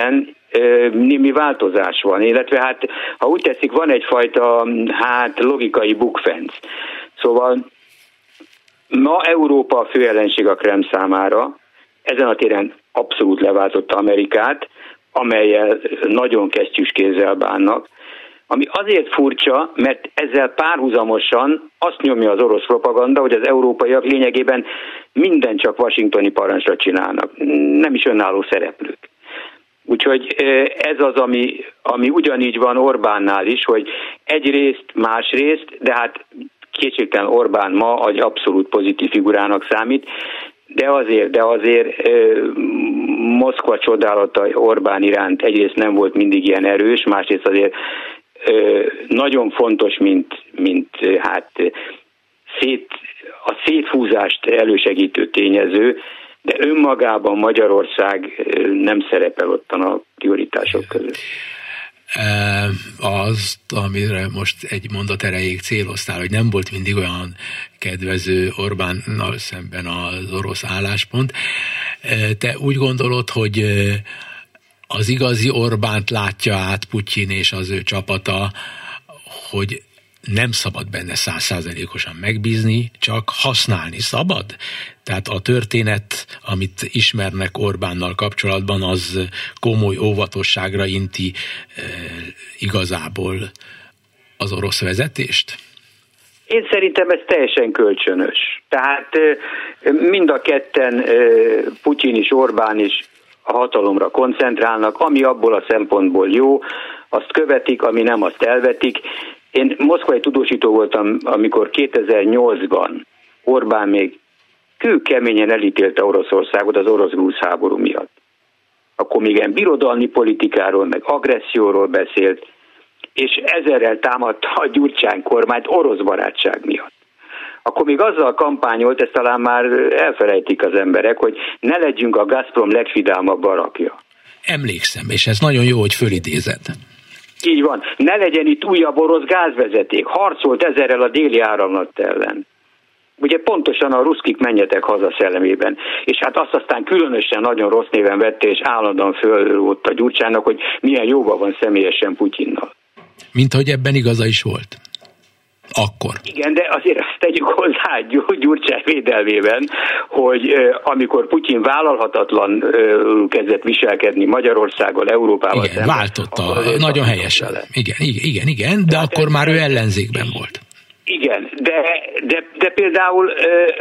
némi változás van, illetve hát, ha úgy teszik, van egyfajta hát logikai bukfenc. Szóval ma Európa a fő ellenség a Kreml számára, ezen a téren abszolút leváltotta Amerikát, amellyel nagyon kesztyűs kézzel bánnak, ami azért furcsa, mert ezzel párhuzamosan azt nyomja az orosz propaganda, hogy az európaiak lényegében minden csak washingtoni parancsra csinálnak, nem is önálló szereplők. Úgyhogy ez az, ami, ami ugyanígy van Orbánnál is, hogy egyrészt, másrészt, de hát kétségtelen Orbán ma egy abszolút pozitív figurának számít, de azért, de azért Moszkva csodálata Orbán iránt egyrészt nem volt mindig ilyen erős, másrészt azért nagyon fontos, mint, mint hát szét, a széthúzást elősegítő tényező, de önmagában Magyarország nem szerepel ottan a prioritások között. Azt, amire most egy mondat erejéig céloztál, hogy nem volt mindig olyan kedvező Orbánnal szemben az orosz álláspont. Te úgy gondolod, hogy az igazi Orbánt látja át Putyin és az ő csapata, hogy nem szabad benne százszázalékosan megbízni, csak használni szabad? Tehát a történet, amit ismernek Orbánnal kapcsolatban, az komoly óvatosságra inti e, igazából az orosz vezetést? Én szerintem ez teljesen kölcsönös. Tehát mind a ketten, Putyin is, Orbán is a hatalomra koncentrálnak, ami abból a szempontból jó, azt követik, ami nem, azt elvetik. Én moszkvai tudósító voltam, amikor kétezer-nyolcban Orbán még kőkeményen elítélte Oroszországot az orosz-grúz háború miatt. Akkor még ilyen birodalmi politikáról, meg agresszióról beszélt, és ezerrel támadta a Gyurcsány kormányt orosz barátság miatt. Akkor még azzal kampányolt, ezt talán már elfelejtik az emberek, hogy ne legyünk a Gazprom legfidámabb barakja. Emlékszem, és ez nagyon jó, hogy fölidézed. Így van. Ne legyen itt újabb orosz gázvezeték. Harcolt ezerrel a déli áramlat ellen. Ugye pontosan a ruszkik menjetek haza szellemében. És hát azt aztán különösen nagyon rossz néven vette, és állandóan fölrótt a Gyurcsánynak, hogy milyen jóban van személyesen Putyinnal. Mint hogy ebben igaza is volt. Akkor. Igen, de azért azt tegyük hozzá Gyurcsány védelmében, hogy amikor Putyin vállalhatatlan kezdett viselkedni Magyarországgal, Európával igen, szemben. Váltotta, nagyon helyesen. Igen, igen, igen, igen, de hát akkor már ő ellenzékben volt. Igen, de, de, de például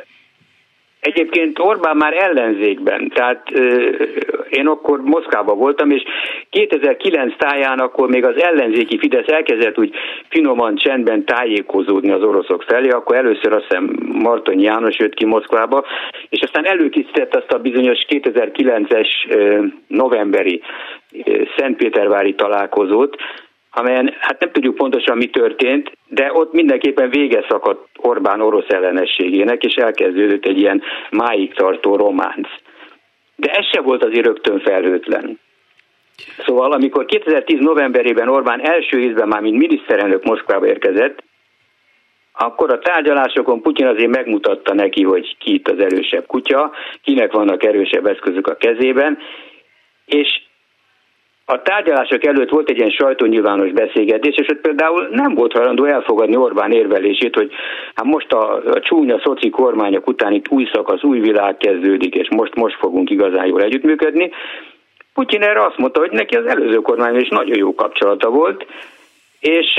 egyébként Orbán már ellenzékben, tehát én akkor Moszkvában voltam, és kétezer-kilenc táján akkor még az ellenzéki Fidesz elkezdett úgy finoman, csendben tájékozódni az oroszok felé, akkor először azt hiszem Martonyi János jött ki Moszkvába, és aztán előkészített azt a bizonyos kétezer-kilences novemberi szentpétervári találkozót, amelyen hát nem tudjuk pontosan mi történt, de ott mindenképpen vége szakadt Orbán orosz ellenességének, és elkezdődött egy ilyen máig tartó románc. De ez se volt azért rögtön felhőtlen. Szóval amikor kétezer-tíz novemberében Orbán első ízben már mint miniszterelnök Moszkvába érkezett, akkor a tárgyalásokon Putyin azért megmutatta neki, hogy ki itt az erősebb kutya, kinek vannak erősebb eszközök a kezében, és a tárgyalások előtt volt egy ilyen sajtónyilvános beszélgetés, és ott például nem volt hajlandó elfogadni Orbán érvelését, hogy hát most a, a csúnya szoci kormányok után itt új szakasz, új világ kezdődik, és most, most fogunk igazán jól együttműködni. Putyin erre azt mondta, hogy neki az előző kormányon is nagyon jó kapcsolata volt, és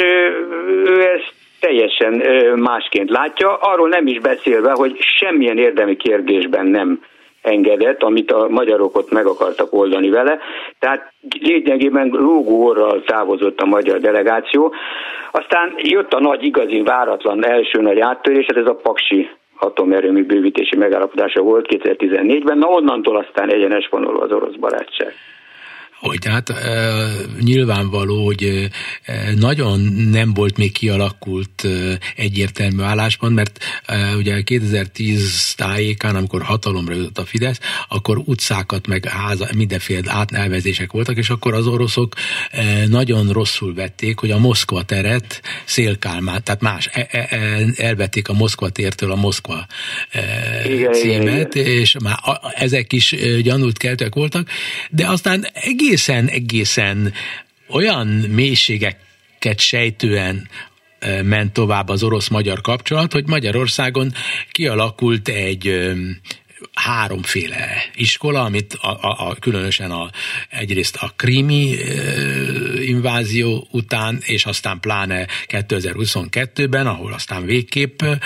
ő ezt teljesen másként látja, arról nem is beszélve, hogy semmilyen érdemi kérdésben nem engedett, amit a magyarok ott meg akartak oldani vele. Tehát lényegében lógó orral távozott a magyar delegáció. Aztán jött a nagy, igazi, váratlan első nagy áttörés, ez a paksi atomerőmű bővítési megállapodása volt kétezer-tizennégyben, na onnantól aztán egyenes vonalú az orosz barátság. Hogy hát e, nyilvánvaló, hogy e, nagyon nem volt még kialakult e, egyértelmű álláspont, mert e, ugye kétezer-tíz tájékán, amikor hatalomra jutott a Fidesz, akkor utcákat meg háza, mindenféle átnevezések voltak, és akkor az oroszok e, nagyon rosszul vették, hogy a Moszkva teret Szél-Kálmán, tehát más, e, e, elvették a Moszkva tértől a Moszkva e, igen, címet, igen, igen. És már a, ezek is e, gyanút keltek voltak, de aztán egész egészen, egészen olyan mélységeket sejtően ment tovább az orosz-magyar kapcsolat, hogy Magyarországon kialakult egy háromféle iskola, amit a, a, a, különösen a, egyrészt a krími e, invázió után, és aztán pláne kétezer-huszonkettőben, ahol aztán végképp e,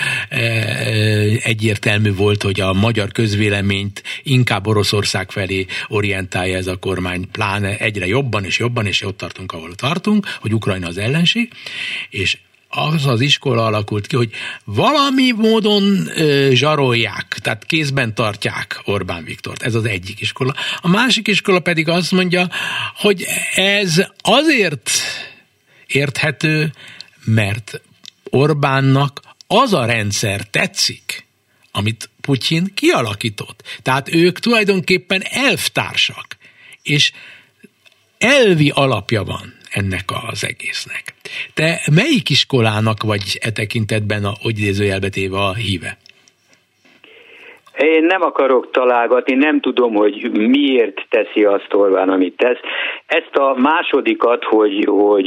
egyértelmű volt, hogy a magyar közvéleményt inkább Oroszország felé orientálja ez a kormány, pláne egyre jobban és jobban, és ott tartunk, ahol tartunk, hogy Ukrajna az ellenség, és az az iskola alakult ki, hogy valami módon ö, zsarolják, tehát kézben tartják Orbán Viktort. Ez az egyik iskola. A másik iskola pedig azt mondja, hogy ez azért érthető, mert Orbánnak az a rendszer tetszik, amit Putyin kialakított. Tehát ők tulajdonképpen elvtársak, és elvi alapja van ennek az egésznek. Te melyik iskolának vagy e tekintetben, a, hogy idézőjelbe téve, a híve? Én nem akarok találgatni, nem tudom, hogy miért teszi azt Orbán, amit tesz. Ezt a másodikat, hogy, hogy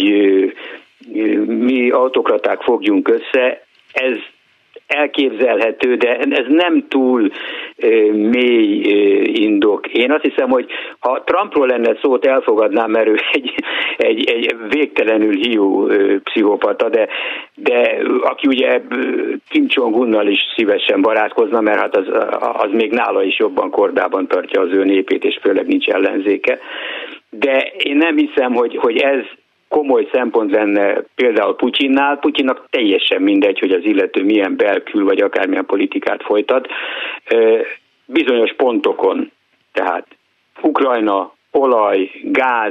mi autokraták fogjunk össze, ez elképzelhető, de ez nem túl euh, mély euh, indok. Én azt hiszem, hogy ha Trumpról lenne szót, elfogadnám, mert ő egy, egy, egy végtelenül hiú euh, pszichopata, de, de aki ugye Kim Jong-unnal is szívesen barátkozna, mert hát az, az még nála is jobban kordában tartja az ő népét, és főleg nincs ellenzéke. De én nem hiszem, hogy, hogy ez komoly szempont lenne például Putyinnál. Putyinnak teljesen mindegy, hogy az illető milyen belkül vagy akármilyen politikát folytat. Bizonyos pontokon, tehát Ukrajna, olaj, gáz,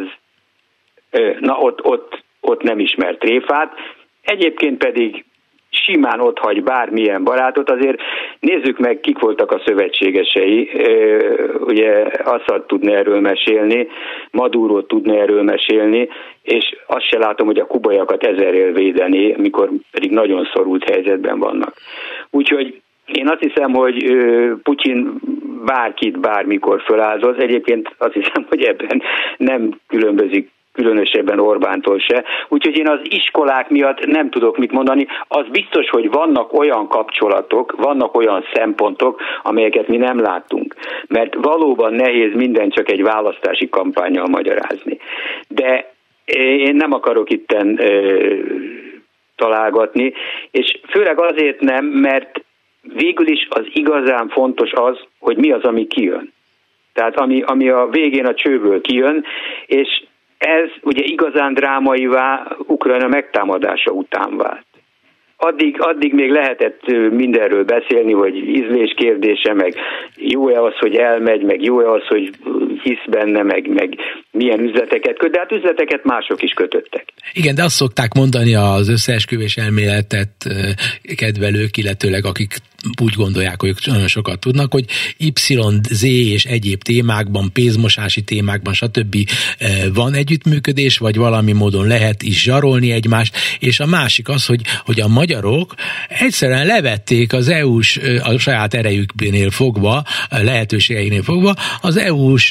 na ott, ott, ott nem ismert tréfát. Egyébként pedig simán otthagy bármilyen barátot. Azért nézzük meg, kik voltak a szövetségesei. Ugye Assad tudna erről mesélni, Maduro tudna erről mesélni, és azt se látom, hogy a kubaiakat ezerrel védeni, mikor pedig nagyon szorult helyzetben vannak. Úgyhogy én azt hiszem, hogy Putyin bárkit bármikor föláldoz. Egyébként azt hiszem, hogy ebben nem különbözik különösebben Orbántól se. Úgyhogy én az iskolák miatt nem tudok mit mondani. Az biztos, hogy vannak olyan kapcsolatok, vannak olyan szempontok, amelyeket mi nem látunk. Mert valóban nehéz minden csak egy választási kampánnyal magyarázni. De én nem akarok itten ö, találgatni, és főleg azért nem, mert végül is az igazán fontos az, hogy mi az, ami kijön. Tehát ami, ami a végén a csőből kijön, és ez ugye igazán drámaivá Ukrajna megtámadása után vált. Addig, addig még lehetett mindenről beszélni, hogy ízlés kérdése, meg jó-e az, hogy elmegy, meg jó-e az, hogy hisz benne, meg, meg milyen üzleteket köt, de hát üzleteket mások is kötöttek. Igen, de azt szokták mondani az összeesküvés elméletet kedvelők, illetőleg akik úgy gondolják, hogy nagyon sokat tudnak, hogy Y, Z és egyéb témákban, pénzmosási témákban, stb. Van együttműködés, vagy valami módon lehet is zsarolni egymást, és a másik az, hogy, hogy a magyarok egyszerűen levették az é u-s, a saját erejüknél fogva, lehetőségeinél fogva, az é u-s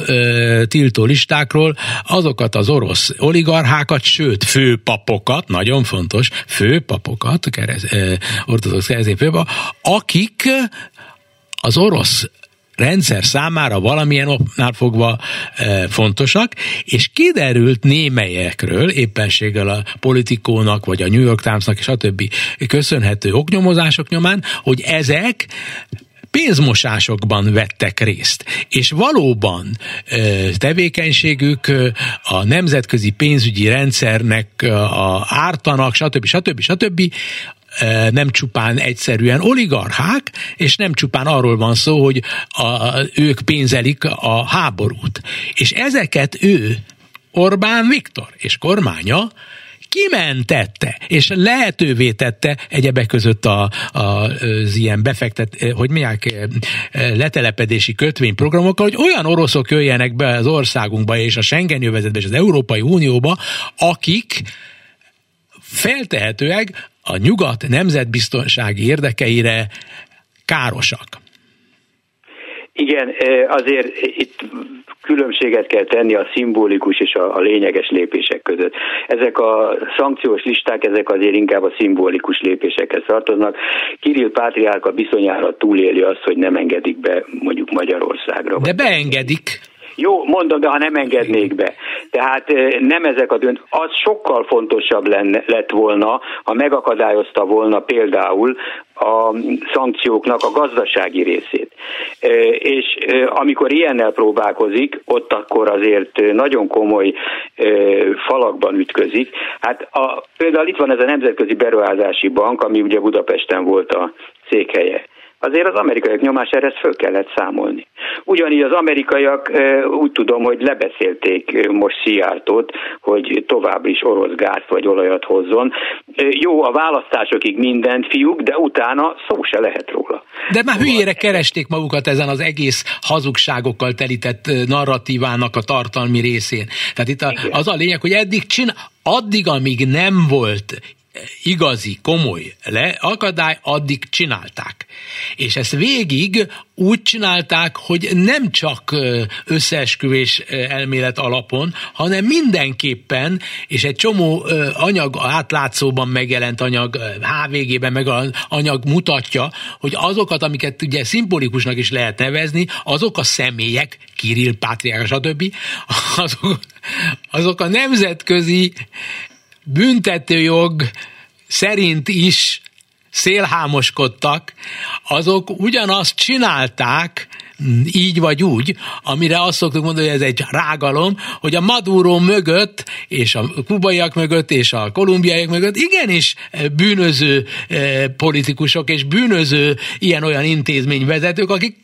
tiltó listákról azokat az orosz oligarchákat, sőt, főpapokat, nagyon fontos, főpapokat, kereszt, ortodox keresztény főpap, akik az orosz rendszer számára valamilyen oknál fogva e, fontosak, és kiderült némelyekről, éppenséggel a Politikónak, vagy a New York Timesnak, és a többi köszönhető oknyomozások nyomán, hogy ezek pénzmosásokban vettek részt. És valóban tevékenységük a nemzetközi pénzügyi rendszernek a ártanak, stb. stb. stb. Nem csupán egyszerűen oligarchák, és nem csupán arról van szó, hogy a, ők pénzelik a háborút. És ezeket ő, Orbán Viktor és kormánya kimentette, és lehetővé tette egyebek között a, a, az ilyen befektet, hogy mondják, letelepedési kötvényprogramokkal, hogy olyan oroszok jöjjenek be az országunkba, és a Schengen övezetbe, és az Európai Unióba, akik feltehetőleg a nyugat nemzetbiztonsági érdekeire károsak. Igen, azért itt különbséget kell tenni a szimbolikus és a, a lényeges lépések között. Ezek a szankciós listák, ezek azért inkább a szimbolikus lépésekhez tartoznak. Kirill pátriárka bizonyára túléli azt, hogy nem engedik be mondjuk Magyarországra. De beengedik. Jó, mondom, de ha nem engednék be. Tehát nem ezek a dönt. Az sokkal fontosabb lenne, lett volna, ha megakadályozta volna például a szankcióknak a gazdasági részét. És amikor ilyennel próbálkozik, ott akkor azért nagyon komoly falakban ütközik. Hát a, például itt van ez a Nemzetközi Beruházási Bank, ami ugye Budapesten volt a székhelye. Azért az amerikaiak nyomására ezt föl kellett számolni. Ugyanígy az amerikaiak úgy tudom, hogy lebeszélték most Szijjártót, hogy tovább is orosz gázt vagy olajat hozzon. Jó, a választásokig mindent, fiúk, de utána szó se lehet róla. De már hülyére keresték magukat ezen az egész hazugságokkal telített narratívának a tartalmi részén. Tehát itt a, az a lényeg, hogy eddig csinál, addig, amíg nem volt igazi, komoly le, akadály, addig csinálták. És ezt végig úgy csinálták, hogy nem csak összeesküvés elmélet alapon, hanem mindenképpen, és egy csomó anyag, átlátszóban megjelent anyag, há vé gében meg anyag mutatja, hogy azokat, amiket ugye szimbolikusnak is lehet nevezni, azok a személyek, Kirill pátriárka, stb., azok, azok a nemzetközi büntetőjog szerint is szélhámoskodtak, azok ugyanazt csinálták, így vagy úgy, amire azt szoktuk mondani, hogy ez egy rágalom, hogy a Maduro mögött, és a kubaiak mögött, és a kolumbiaiak mögött igenis bűnöző politikusok, és bűnöző ilyen-olyan intézményvezetők, akik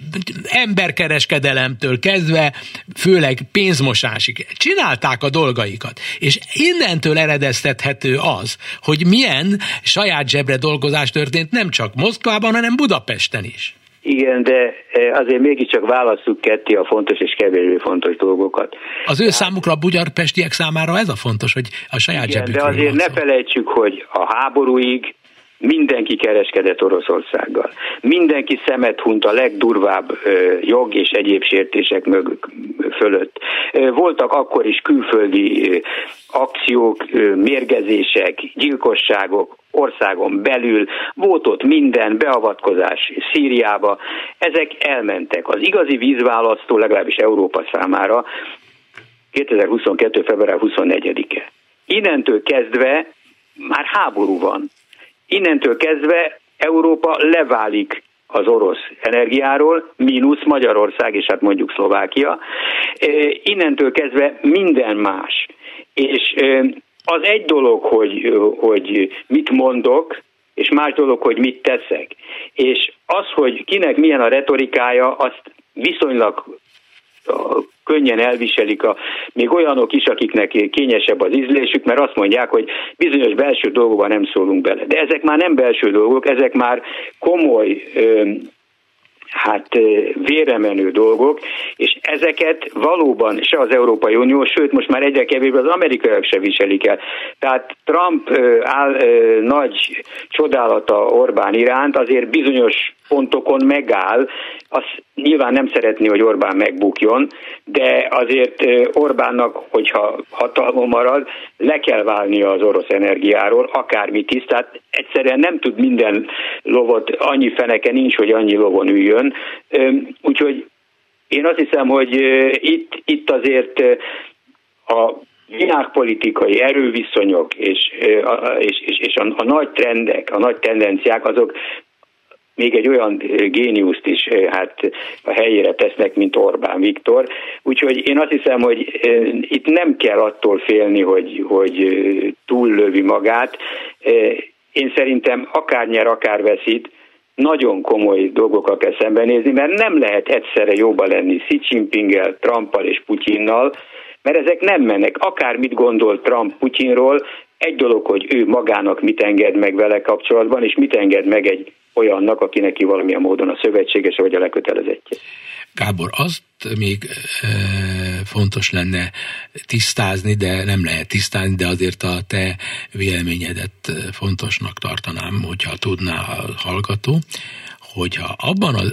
emberkereskedelemtől kezdve, főleg pénzmosásig csinálták a dolgaikat. És innentől eredeztethető az, hogy milyen saját zsebre dolgozás történt nem csak Moszkvában, hanem Budapesten is. Igen, de azért mégiscsak válasszuk ketté a fontos és kevésbé fontos dolgokat. Az ő számukra, a budapestiek számára ez a fontos, hogy a saját igen, zsebükről de azért ne felejtsük, hogy a háborúig mindenki kereskedett Oroszországgal. Mindenki szemet hunyt a legdurvább jog és egyéb sértések mögött, fölött. Voltak akkor is külföldi akciók, mérgezések, gyilkosságok országon belül, volt ott minden, beavatkozás Szíriába, ezek elmentek. Az igazi vízválasztó, legalábbis Európa számára kétezer-huszonkettő. február huszonnegyedike. Innentől kezdve már háború van. Innentől kezdve Európa leválik az orosz energiáról, mínusz Magyarország és hát mondjuk Szlovákia. Innentől kezdve minden más. És az egy dolog, hogy, hogy mit mondok, és más dolog, hogy mit teszek. És az, hogy kinek milyen a retorikája, azt viszonylag könnyen elviselik a, még olyanok is, akiknek kényesebb az ízlésük, mert azt mondják, hogy bizonyos belső dolgokban nem szólunk bele. De ezek már nem belső dolgok, ezek már komoly, hát véremenő dolgok, és ezeket valóban se az Európai Unió, sőt most már egyre kevésbé az amerikaiak se viselik el. Tehát Trump áll, nagy csodálata Orbán iránt azért bizonyos pontokon megáll, azt nyilván nem szeretné, hogy Orbán megbukjon, de azért Orbánnak, hogyha hatalmon marad, le kell válnia az orosz energiáról, akármit is, tehát egyszerűen nem tud minden lovot, annyi feneke nincs, hogy annyi lovon üljön. Úgyhogy én azt hiszem, hogy itt, itt azért a világpolitikai erőviszonyok és, és, és, és a, a nagy trendek, a nagy tendenciák, azok még egy olyan géniuszt is hát a helyére tesznek, mint Orbán Viktor. Úgyhogy én azt hiszem, hogy itt nem kell attól félni, hogy, hogy túllövi magát. Én szerintem akár nyer, akár veszít, nagyon komoly dolgokkal kell szembenézni, mert nem lehet egyszerre jóba lenni Xi Jinpinggel, Trumpal és Putyinnal, mert ezek nem mennek. Akármit gondol Trump Putyinról, egy dolog, hogy ő magának mit enged meg vele kapcsolatban, és mit enged meg egy olyannak, aki neki valamilyen módon a szövetségese vagy a lekötelezettje. Gábor, azt még e, fontos lenne tisztázni, de nem lehet tisztázni, de azért a te véleményedet fontosnak tartanám, hogyha tudná a hallgató, hogyha abban a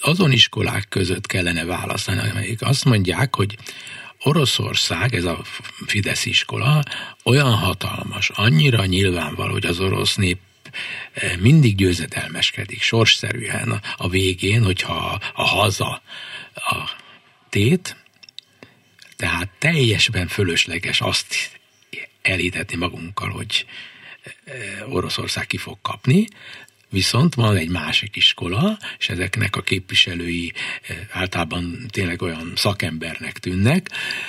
azon iskolák között kellene választani, amelyik azt mondják, hogy Oroszország, ez a Fidesz iskola, olyan hatalmas, annyira nyilvánvaló, hogy az orosz nép mindig győzedelmeskedik, sorsszerűen a végén, hogyha a haza a tét, tehát teljesen fölösleges azt elhitetni magunkkal, hogy Oroszország ki fog kapni, viszont van egy másik iskola, és ezeknek a képviselői általában tényleg olyan szakembernek tűnnek.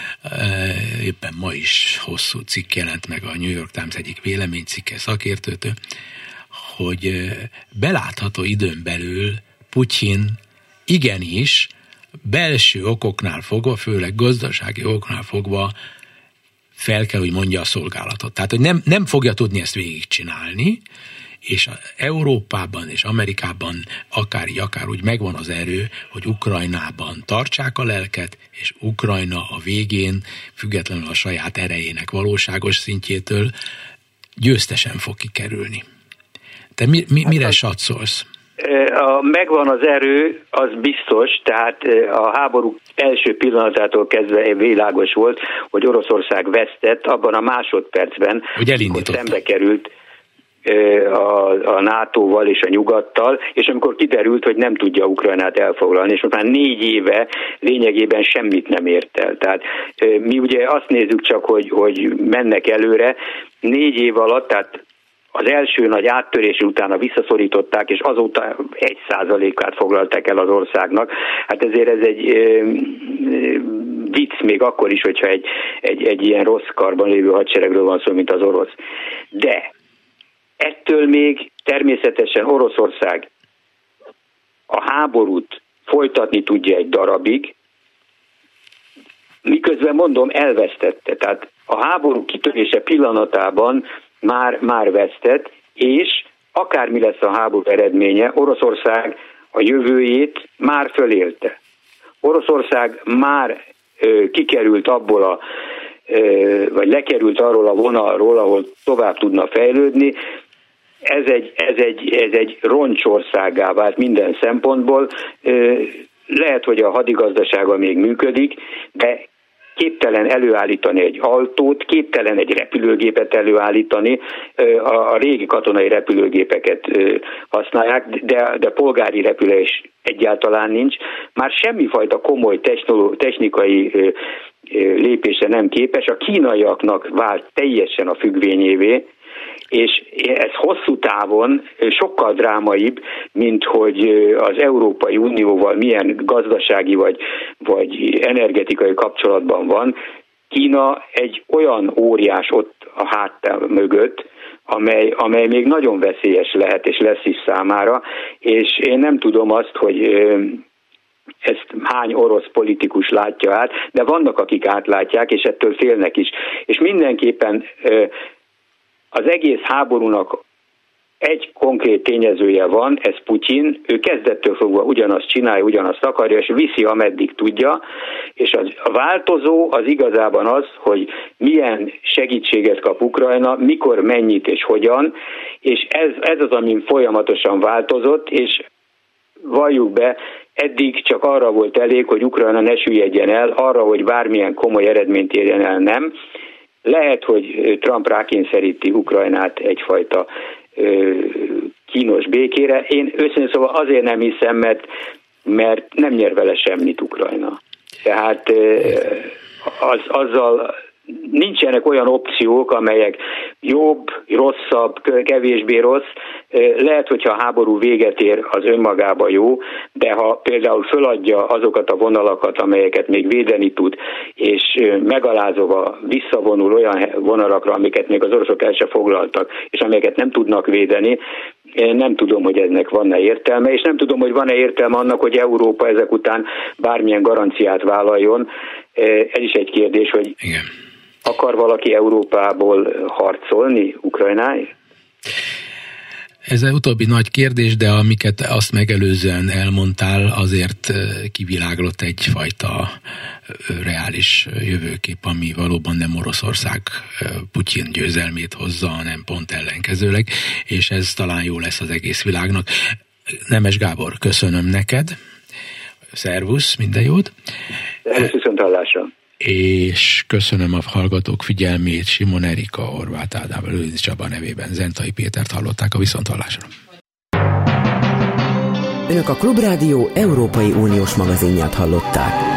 Éppen ma is hosszú cikk jelent meg a New York Times egyik véleménycikke szakértőtől, hogy belátható időn belül Putyin igenis belső okoknál fogva, főleg gazdasági okoknál fogva fel kell, hogy mondja a szolgálatot. Tehát, hogy nem, nem fogja tudni ezt végigcsinálni, és Európában és Amerikában akár így, akár úgy megvan az erő, hogy Ukrajnában tartsák a lelket, és Ukrajna a végén, függetlenül a saját erejének valóságos szintjétől, győztesen fog kikerülni. Te mi, mi, mire satszolsz? A, megvan az erő, az biztos, tehát a háború első pillanatától kezdve világos volt, hogy Oroszország vesztett abban a másodpercben, hogy szembe került a, a nátóval és a nyugattal, és amikor kiderült, hogy nem tudja Ukrajnát elfoglalni, és most már négy éve lényegében semmit nem ért el. Tehát mi ugye azt nézzük csak, hogy, hogy mennek előre, négy év alatt, tehát az első nagy áttörés utána visszaszorították, és azóta egy százalékát foglalták el az országnak. Hát ezért ez egy e, vicc még akkor is, hogyha egy, egy, egy ilyen rossz karban lévő hadseregről van szó, mint az orosz. De ettől még természetesen Oroszország a háborút folytatni tudja egy darabig, miközben mondom, elvesztette. Tehát a háború kitörése pillanatában már, már vesztett, és akármi lesz a háború eredménye, Oroszország a jövőjét már fölélte. Oroszország már ö, kikerült abból a, ö, vagy lekerült arról a vonalról, ahol tovább tudna fejlődni. Ez egy, ez egy, ez egy roncsországgá vált minden szempontból. Ö, lehet, hogy a hadigazdasága még működik, de képtelen előállítani egy autót, képtelen egy repülőgépet előállítani, a, a régi katonai repülőgépeket használják, de, de polgári repülés egyáltalán nincs. Már semmifajta komoly technikai lépése nem képes, a kínaiaknak vált teljesen a függvényévé, és ez hosszú távon sokkal drámaibb, mint hogy az Európai Unióval milyen gazdasági vagy, vagy energetikai kapcsolatban van. Kína egy olyan óriás ott a háttal mögött, amely, amely még nagyon veszélyes lehet, és lesz is számára, és én nem tudom azt, hogy ezt hány orosz politikus látja át, de vannak, akik átlátják, és ettől félnek is. És mindenképpen az egész háborúnak egy konkrét tényezője van, ez Putyin, ő kezdettől fogva ugyanazt csinálja, ugyanazt akarja, és viszi, ameddig tudja, és az, a változó az igazában az, hogy milyen segítséget kap Ukrajna, mikor, mennyit és hogyan, és ez, ez az, amin folyamatosan változott, és valljuk be, eddig csak arra volt elég, hogy Ukrajna ne süllyedjen el, arra, hogy bármilyen komoly eredményt érjen el, nem. Lehet, hogy Trump rákényszeríti Ukrajnát egyfajta ö, kínos békére. Én őszintén szóval azért nem hiszem, mert, mert nem nyer vele semmit Ukrajna. Tehát ö, az, azzal nincsenek olyan opciók, amelyek jobb, rosszabb, kevésbé rossz. Lehet, hogyha a háború véget ér, az önmagában jó, de ha például föladja azokat a vonalakat, amelyeket még védeni tud, és megalázóva visszavonul olyan vonalakra, amiket még az oroszok el se foglaltak, és amelyeket nem tudnak védeni, nem tudom, hogy ennek van-e értelme, és nem tudom, hogy van-e értelme annak, hogy Európa ezek után bármilyen garanciát vállaljon. Ez is egy kérdés, hogy igen. Akar valaki Európából harcolni Ukrajnáért? Ez az utóbbi nagy kérdés, de amiket azt megelőzően elmondtál, azért kiviláglott egyfajta reális jövőkép, ami valóban nem Oroszország Putyin győzelmét hozza, hanem pont ellenkezőleg, és ez talán jó lesz az egész világnak. Nemes Gábor, köszönöm neked. Szervusz, minden jót! Szervusz, viszont hallásra! És köszönöm a hallgatók figyelmét, Simon Erika, Horváth Ádám, Lőrinc Csaba nevében Zentai Pétert hallották, a viszonthallásra. Önök a Klubrádió Európai Uniós magazinját hallották.